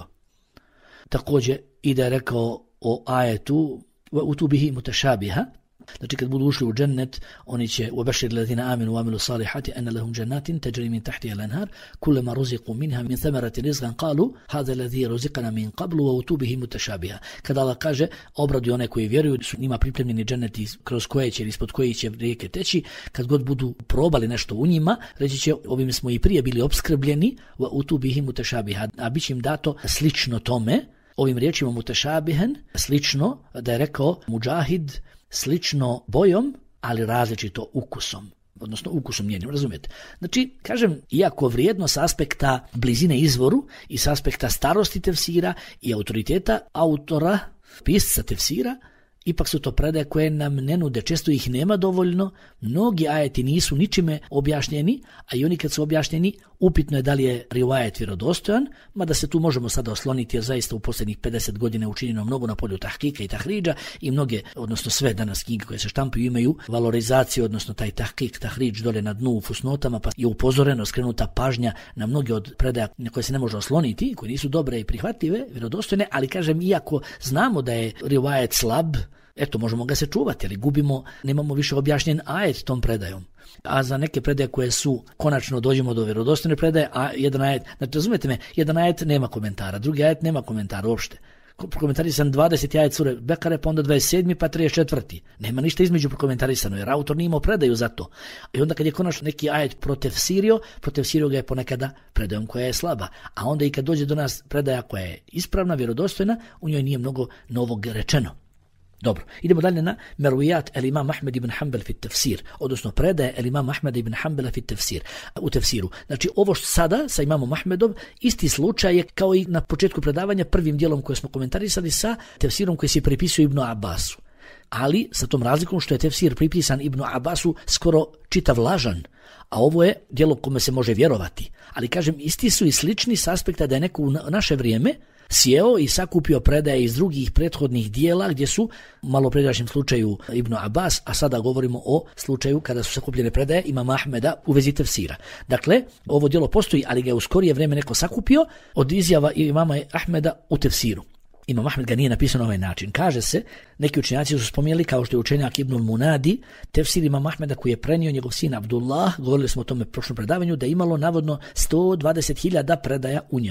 Također i da je rekao o ajetu وَأُتُوا بِهِ مُتَشَابِهَ, znači kad budu ušli u džennet, oni će وَبَشِّرِ الَّذِينَ آمَنُوا وَعَمِلُوا الصَّالِحَاتِ أَنَّ لَهُمْ جَنَّاتٍ تَجْرِي مِنْ تَحْتِهَا الْأَنْهَارُ كُلَّمَا رُزِقُوا مِنْهَا مِنْ ثَمَرَةٍ رِزْقًا قَالُوا هَذَا الَّذِي رُزِقْنَا مِنْ قَبْلُ وَأُتُوا بِهِ مُتَشَابِهَ. Kada Allah kaže obradi one koji vjeruju, su njima pripremljeni dženneti kroz koje će ili ispod kojih će rijeke teći, kad god budu probali nešto u njima, reći će ovim smo i prije bili opskrbljeni وَأُتُوا بِهِ مُتَشَابِهَ, a bit će im dato slično tome. Ovim riječima mutešabihen, slično, da je rekao Mujahid, slično bojom, ali različito ukusom. Odnosno ukusom njenim, razumijete? Znači, kažem, iako vrijedno s aspekta blizine izvoru i s aspekta starosti tefsira i autoriteta autora, pisca tefsira, ipak su to predaje koje nam ne nude, često ih nema dovoljno, mnogi ajeti nisu ničime objašnjeni, a i oni kad su objašnjeni, upitno je da li je rivajet vjerodostojan, mada se tu možemo sada osloniti jer zaista u posljednjih 50 godina je učinjeno mnogo na polju tahkika i tahridža i mnoge, odnosno sve danas knjige koje se štampaju imaju valorizaciju, odnosno taj tahkik, tahridž dole na dnu u fusnotama, pa je upozoreno, skrenuta pažnja na mnoge od predaja na koje se ne može osloniti, koje nisu dobre i prihvatljive, vjerodostojne, ali kažem, iako znamo da je rivajet slab, eto, možemo ga se čuvati, ali gubimo, nemamo više objašnjen ajet tom predajom. A za neke predaje koje su, konačno dođemo do vjerodostojne predaje, a jedan ajet, znači razumijete me, jedan ajet nema komentara, drugi ajet nema komentara uopšte. Prokomentarisan 20. ajet sure Bekare, pa onda 27. pa 34. Nema ništa između prokomentarisano, jer autor nije imao predaju za to. I onda kad je konačno neki ajet protefsirio ga je ponekada predajom koja je slaba. A onda i kad dođe do nas predaja koja je ispravna, vjerodostojna, u njoj nije mnogo novog rečeno. Dobro, idemo dalje na Merujat el imam Ahmed ibn Hanbal fi tefsir, odnosno predaje el imam Ahmed ibn Hanbala fi tefsir, u tefsiru. Znači ovo sada sa imamom Ahmedom, isti slučaj je kao i na početku predavanja prvim dijelom koje smo komentarisali sa tefsirom koji se pripisuje Ibnu Abbasu. Ali sa tom razlikom što je tefsir pripisan Ibnu Abbasu skoro čitav lažan, a ovo je djelo kome se može vjerovati. Ali kažem, isti su i slični s aspekta da je neko u naše vrijeme sjeo i sakupio predaje iz drugih prethodnih dijela gdje su, malo pređašnjem slučaju Ibn Abbas, a sada govorimo o slučaju kada su sakupljene predaje imama Ahmeda u vezi tefsira. Dakle, ovo djelo postoji, ali ga je u skorije vrijeme neko sakupio od izjava imama Ahmeda u tefsiru. Imam Ahmed ga nije napisao na ovaj način. Kaže se, neki učenjaci su spomenuli, kao što je učenjak Ibnul Munadi, tefsir imama Ahmeda koji je prenio njegov sin Abdullah, govorili smo o tome u prošlom predavanju, da je imalo navodno 120.000 predaja u njemu.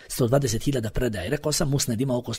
120.000 predaja. I rekao sam, Musned ima oko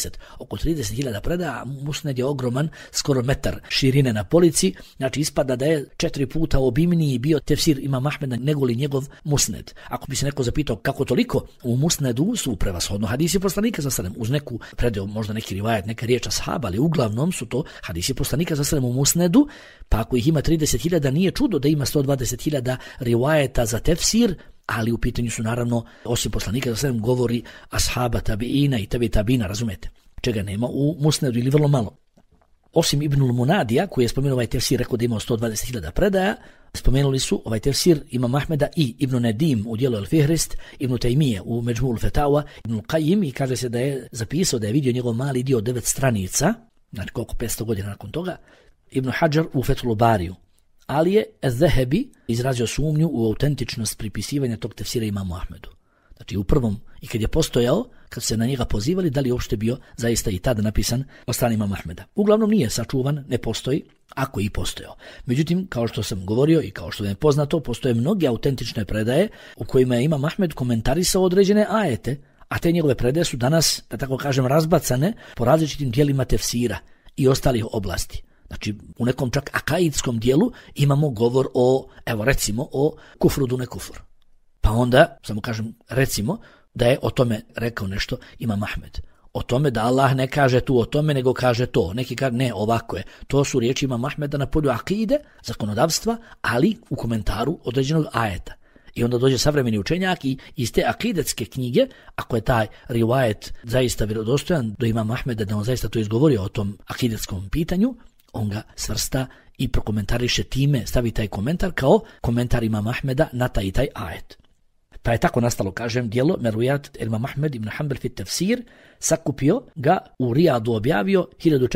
30.000 predaja, Musned je ogroman, skoro metar širine na polici, znači ispada da je 4 puta obimniji bio tefsir Imama Ahmeda nego li njegov Musned. Ako bi se neko zapitao kako toliko, u Musnedu su prevashodno hadisi poslanika za sallam, uz neku predaju, možda neki rivajet, neka riječ ashaba, ali uglavnom su to hadisi poslanika za sallam u Musnedu, pa ako ih ima 30.000, nije čudo da ima 120.000 rivajeta za tefsir, ali u pitanju su naravno, osim poslanika za sallam, govori ashaba, tabiina i tabiina, razumete, čega nema u Musnedu ili vrlo malo. Osim Ibnul Munadija, koji je spomenuo ovaj tefsir, rekao da ima 120.000 predaja, spomenuli su ovaj tefsir Imam Ahmeda i Ibn Nedim u dijelu Al-Fihrist, Ibn Taymije u Međmu'ul Fetawa, Ibn Qayyim, i kaže se da je zapisao, da je vidio njegov mali dio 9 stranica, znači koliko 500 godina nakon toga, Ibn Hajar u Fethul Bariju. Ali je Az-Zahabi izrazio sumnju u autentičnost pripisivanja tog tefsira Imamu Ahmedu. Znači u prvom, i kad je postojao, kad se na njega pozivali, da li je uopšte bio zaista i tada napisan od strane Imama Ahmeda. Uglavnom nije sačuvan, ne postoji, ako i postojao. Međutim, kao što sam govorio i kao što je poznato, postoje mnoge autentične predaje u kojima je Imam Ahmed komentarisao određene ajete, a te njegove predaje su danas, da tako kažem, razbacane po različitim dijelima tefsira i ostalih oblasti. Znači, u nekom čak akaidskom dijelu imamo govor o, evo recimo, o kufru dune kufur. Pa onda, samo kažem, recimo, da je o tome rekao nešto Imam Ahmed. O tome da Allah ne kaže tu o tome, nego kaže to. Neki kaže, ne, ovako je. To su riječi Imam Ahmeda na polju akide, zakonodavstva, ali u komentaru određenog ajeta. I onda dođe savremeni učenjak i iz te akidetske knjige, ako je taj rivajet zaista vjerodostojan do Imama Ahmeda, da on zaista to izgovorio o tom akidetskom pitanju, on ga svrsta i prokomentariše time, stavi taj komentar kao komentar Imama Ahmeda na taj i taj ajet. Pa je tako nastalo, kažem, dijelo Merujat Imam Ahmed ibn Hanbal fi tefsir, sakupio ga u Rijadu, objavio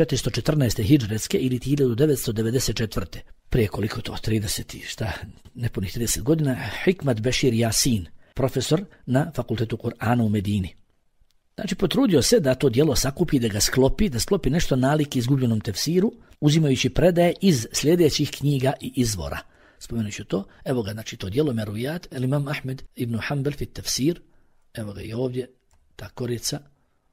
1414. hidžretske ili 1994. Prije koliko to, 30, nepunih 30 godina, Hikmat Bešir Yasin, profesor na Fakultetu Kur'ana u Medini. Znači, potrudio se da to dijelo sakupi, da ga sklopi, da sklopi nešto nalik izgubljenom tefsiru, uzimajući predaje iz sljedećih knjiga i izvora. Spomenući to, evo ga, znači to dijelo Merujat el Imam Ahmed ibn Hanbal fi tefsir, evo ga i ovdje, ta korica.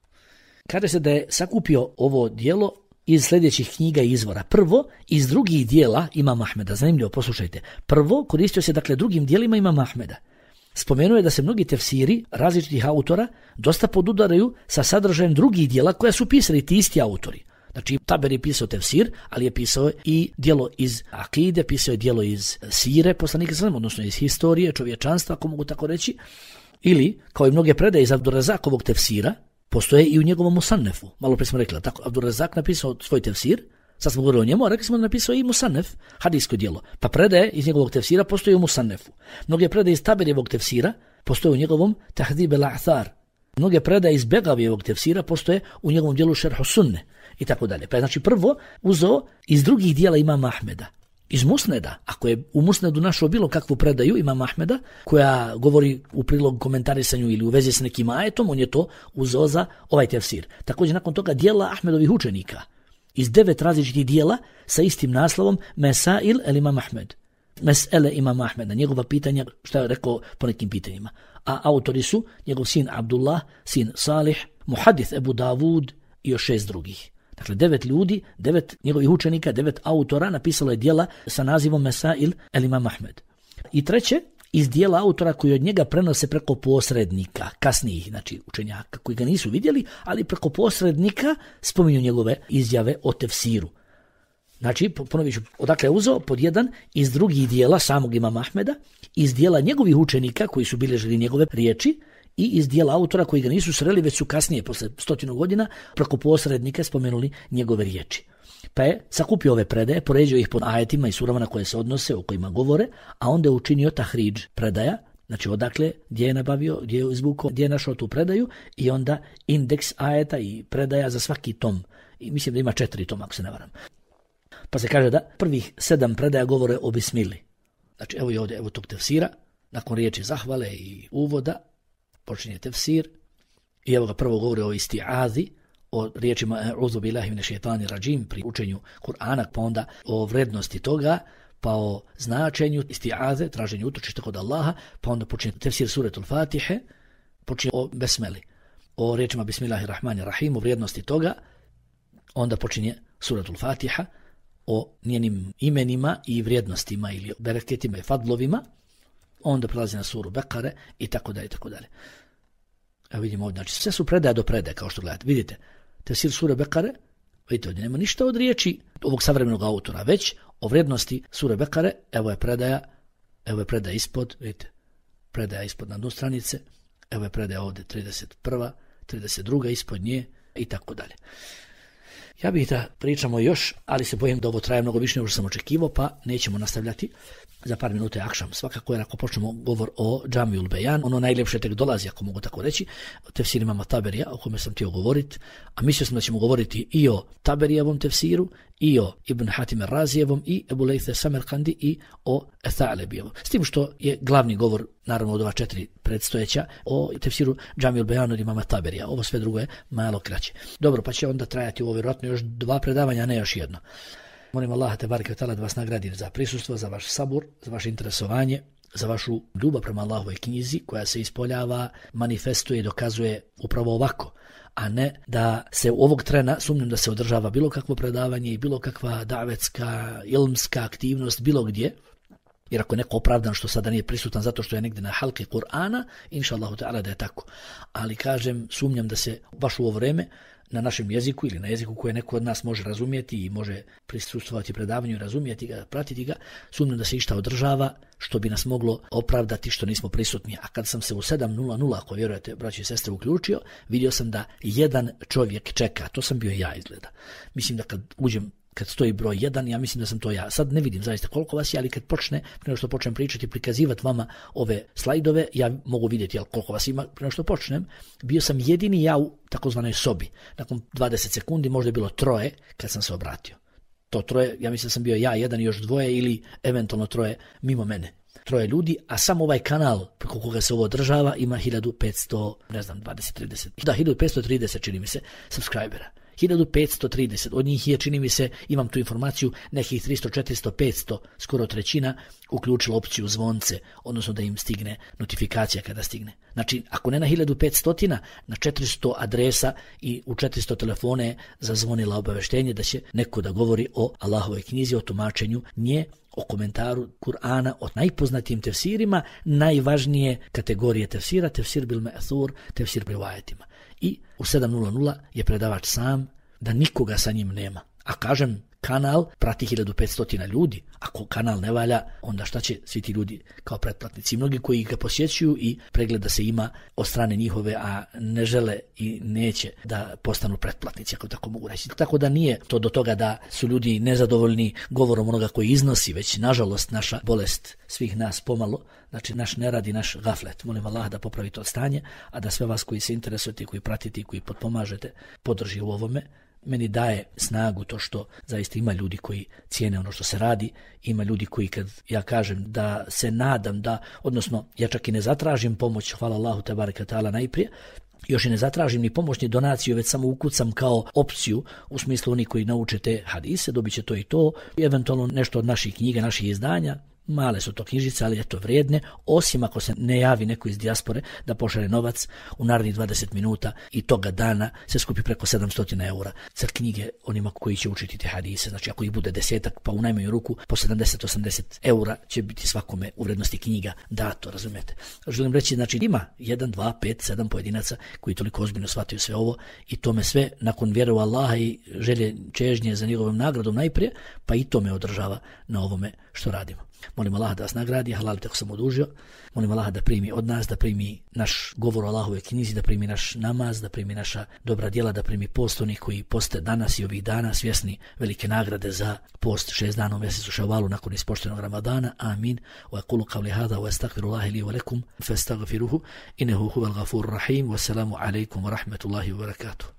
Kaže se da je sakupio ovo dijelo iz sljedećih knjiga i izvora. Prvo, iz drugih dijela Imama Ahmeda. Zanimljivo, poslušajte. Prvo, koristio se dakle drugim dijelima Imama Ahmeda. Spomenuo je da se mnogi tefsiri različitih autora dosta podudaraju sa sadržajem drugih dijela koja su pisali ti isti autori. Znači, Taber je pisao tefsir, ali je pisao i dijelo iz akide, pisao je dijelo iz sire poslanika sallam, odnosno iz historije, čovječanstva, ako mogu tako reći. Ili, kao i mnoge predaje iz Abdurrazakovog tefsira, postoje i u njegovom Musannefu. Malo prije smo rekli, tako, Abdurrazak napisao svoj tefsir, sad smo govorili o njemu, a rekli smo da napisao i Musannef, hadijsko djelo. Pa predaje iz njegovog tefsira postoje u Musannefu. Mnoge predaje iz Taberjevog tefsira postoje u njegovom Tahdib al-A'thar. Mnoge predaje iz Begavijevog tefsira postoje u njegovom djelu Šerhu Sunne i tako dalje. Pa je znači prvo uzeo iz drugih dijela Imama Ahmeda. Iz Musneda, ako je u Musnedu našao bilo kakvu predaju Imama Ahmeda, koja govori u prilog komentarisanju ili u vezi s nekim ajetom, on je to uzeo za ovaj tefsir. Također nakon toga dijela Ahmedovih učenika, iz 9 različitih dijela sa istim naslovom Mesail el Imam Ahmed. Mesele Imam Ahmeda, njegova pitanja, šta je rekao po nekim pitanjima. A autori su njegov sin Abdullah, sin Salih, Muhadith Ebu Davud i još 6 drugih. Dakle, 9 ljudi, 9 njegovih učenika, 9 autora napisalo je dijela sa nazivom Mesail el Imam Ahmed. I treće, iz dijela autora koji od njega prenose preko posrednika, kasnijih, znači učenjaka koji ga nisu vidjeli, ali preko posrednika spominju njegove izjave o tefsiru. Znači, ponovit ću, odakle je uzeo pod jedan iz drugih dijela samog Imama Ahmeda, iz dijela njegovih učenika koji su bilježili njegove riječi i iz dijela autora koji ga nisu sreli, već su kasnije, posle 100 godina, preko posrednika spomenuli njegove riječi. Pa je sakupio ove predaje, poređio ih po ajetima i surama na koje se odnose, o kojima govore, a onda je učinio tahridž predaja, znači odakle, gdje je nabavio, gdje je izvukao, gdje je našao tu predaju i onda indeks ajeta i predaja za svaki tom. I mislim da ima 4 toma, ako se ne varam. Pa se kaže da prvih 7 predaja govore o bismili. Znači evo je ovdje, evo tog tefsira, nakon riječi zahvale i uvoda, počinje tefsir i evo ga prvo govori o isti'azi, o riječima A'udhu billahi minash shaitani rajim pri učenju Kur'ana, pa onda o vrednosti toga, pa o značenju isti'aze, traženju utočišta kod Allaha, pa onda počinje tefsir suretul Fatihe, počinje o besmeli, o riječima Bismillahirrahmanirrahim, o vrijednosti toga, onda počinje suratul Fatiha, o njenim imenima i vrijednostima ili bereketima i fadlovima, onda prelazi na suru Bekare i tako dalje, i tako dalje. Evo vidimo ovdje, znači sve su predaje do predaje, kao što gledate. Vidite, tefsir sure Bekare, vidite ovdje nema ništa od riječi ovog savremenog autora, već o vrijednosti sure Bekare, evo je predaja ispod, vidite, predaja ispod na dnu stranice, evo je predaja ovdje 31. 32. ispod nje i tako dalje. Ja bih da pričamo još, ali se bojim da ovo traje mnogo više nego što sam očekivao, pa nećemo nastavljati. Za par minuta je akšam. Svakako jer ako počnemo govor o Džamiul Bejan, ono najljepše tek dolazi, ako mogu tako reći, tefsir imama Taberija, o kome sam htio govoriti, a mislio sam da ćemo govoriti i o Taberijevom tefsiru, i o Ibn Hatim Razijevom, i Ebu Lejthe Samerkandi, i o Etha'lebijevom. S tim što je glavni govor, naravno od ova 4 predstojeća, o tefsiru Džamiul Bejan od imama Taberija. Ovo sve drugo je malo kraće. Dobro, pa će onda trajati ovo vjerojatno još 2 predavanja, ne još jedno. Molim Allaha te bareke ve taala da vas nagradi za prisustvo, za vaš sabur, za vaše interesovanje, za vašu ljubav prema Allahovoj knjizi koja se ispoljava, manifestuje i dokazuje upravo ovako, a ne da se u ovog trena sumnjam da se održava bilo kakvo predavanje i bilo kakva davetska, ilmska aktivnost bilo gdje. Jer ako je neko opravdan što sada nije prisutan zato što je negdje na halki Kur'ana, inša Allahu ta'ala da je tako. Ali kažem, sumnjam da se baš u ovo vreme na našem jeziku ili na jeziku koje neko od nas može razumjeti i može prisustvovati predavanju i razumjeti ga, pratiti ga, sumnjam da se išta održava što bi nas moglo opravdati što nismo prisutni. A kad sam se u 7:00, ako vjerujete, braći i sestre, uključio, vidio sam da jedan čovjek čeka. To sam bio ja izgleda. Mislim da kad stoji broj 1, ja mislim da sam to ja. Sad ne vidim zaista koliko vas je, ali kad počne, prije što počnem pričati i prikazivati vama ove slajdove, ja mogu vidjeti koliko vas ima prije što počnem. Bio sam jedini ja u takozvanoj sobi. Nakon 20 sekundi možda je bilo 3 kad sam se obratio. To 3, ja mislim da sam bio ja, jedan i još 2 ili eventualno 3 mimo mene. 3 ljudi, a samo ovaj kanal preko koga se ovo održava ima 1500, ne znam, 20-30. Da, 1530 čini mi se subscribera. 1530, od njih je, čini mi se, imam tu informaciju, nekih 300, 400, 500, skoro trećina, uključila opciju zvonce, odnosno da im stigne notifikacija kada stigne. Znači, ako ne na 1500, na 400 adresa i u 400 telefone je zazvonila obaveštenje da će neko da govori o Allahovoj knjizi, o tumačenju nje, o komentaru Kur'ana, o najpoznatijim tefsirima, najvažnije kategorije tefsira, tefsir bil me'thur, tefsir rivajetima. I u 7:00 je predavač sam, da nikoga sa njim nema. A kažem, kanal prati 1500 ljudi. Ako kanal ne valja, onda šta će svi ti ljudi kao pretplatnici? Mnogi koji ga posjećuju i pregleda se ima od strane njihove, a ne žele i neće da postanu pretplatnici, ako tako mogu reći. Tako da nije to do toga da su ljudi nezadovoljni govorom onoga koji iznosi, već nažalost naša bolest svih nas pomalo, znači naš nerad i naš gaflet. Molim Allah da popravi to stanje, a da sve vas koji se interesujete, koji pratite i koji potpomažete, podrži u ovome. Meni daje snagu to što zaista ima ljudi koji cijene ono što se radi, ima ljudi koji kad ja kažem da se nadam da, odnosno ja čak i ne zatražim pomoć, hvala Allahu te bareke taala najprije, još i ne zatražim ni pomoć ni donaciju, već samo ukucam kao opciju u smislu oni koji nauče te hadise, dobit će to i to, i eventualno nešto od naših knjiga, naših izdanja. Male su to knjižice, ali eto vrijedne, osim ako se ne javi neko iz dijaspore da pošalje novac u narednih 20 minuta i toga dana se skupi preko 700 eura za knjige onima koji će učiti te hadise. Znači ako ih bude 10, pa u najmanju ruku po 70-80 eura će biti svakome u vrednosti knjiga dato, razumijete. Želim reći, znači ima 1, 2, 5, 7 pojedinaca koji toliko ozbiljno shvataju sve ovo i to me sve nakon vjere u Allaha i želje čežnje za njegovom nagradom najprije, pa i to me održava na ovome što radimo. Molim Allah da vas nagradi, halal tako sam odužio. Molim Allah da primi od nas, da primi naš govor o Allahovoj knjizi, da primi naš namaz, da primi naša dobra djela, da primi post onih koji poste danas i ovih dana svjesni velike nagrade za post 6 dana u mjesecu Ševalu nakon ispoštenog Ramadana. Amin. Wa aqulu qawli hadha wa astaghfirullaha li wa lakum fastaghfiruhu innahu huwal ghafurur rahim. Wassalamu alaikum wa rahmatullahi wa barakatuh.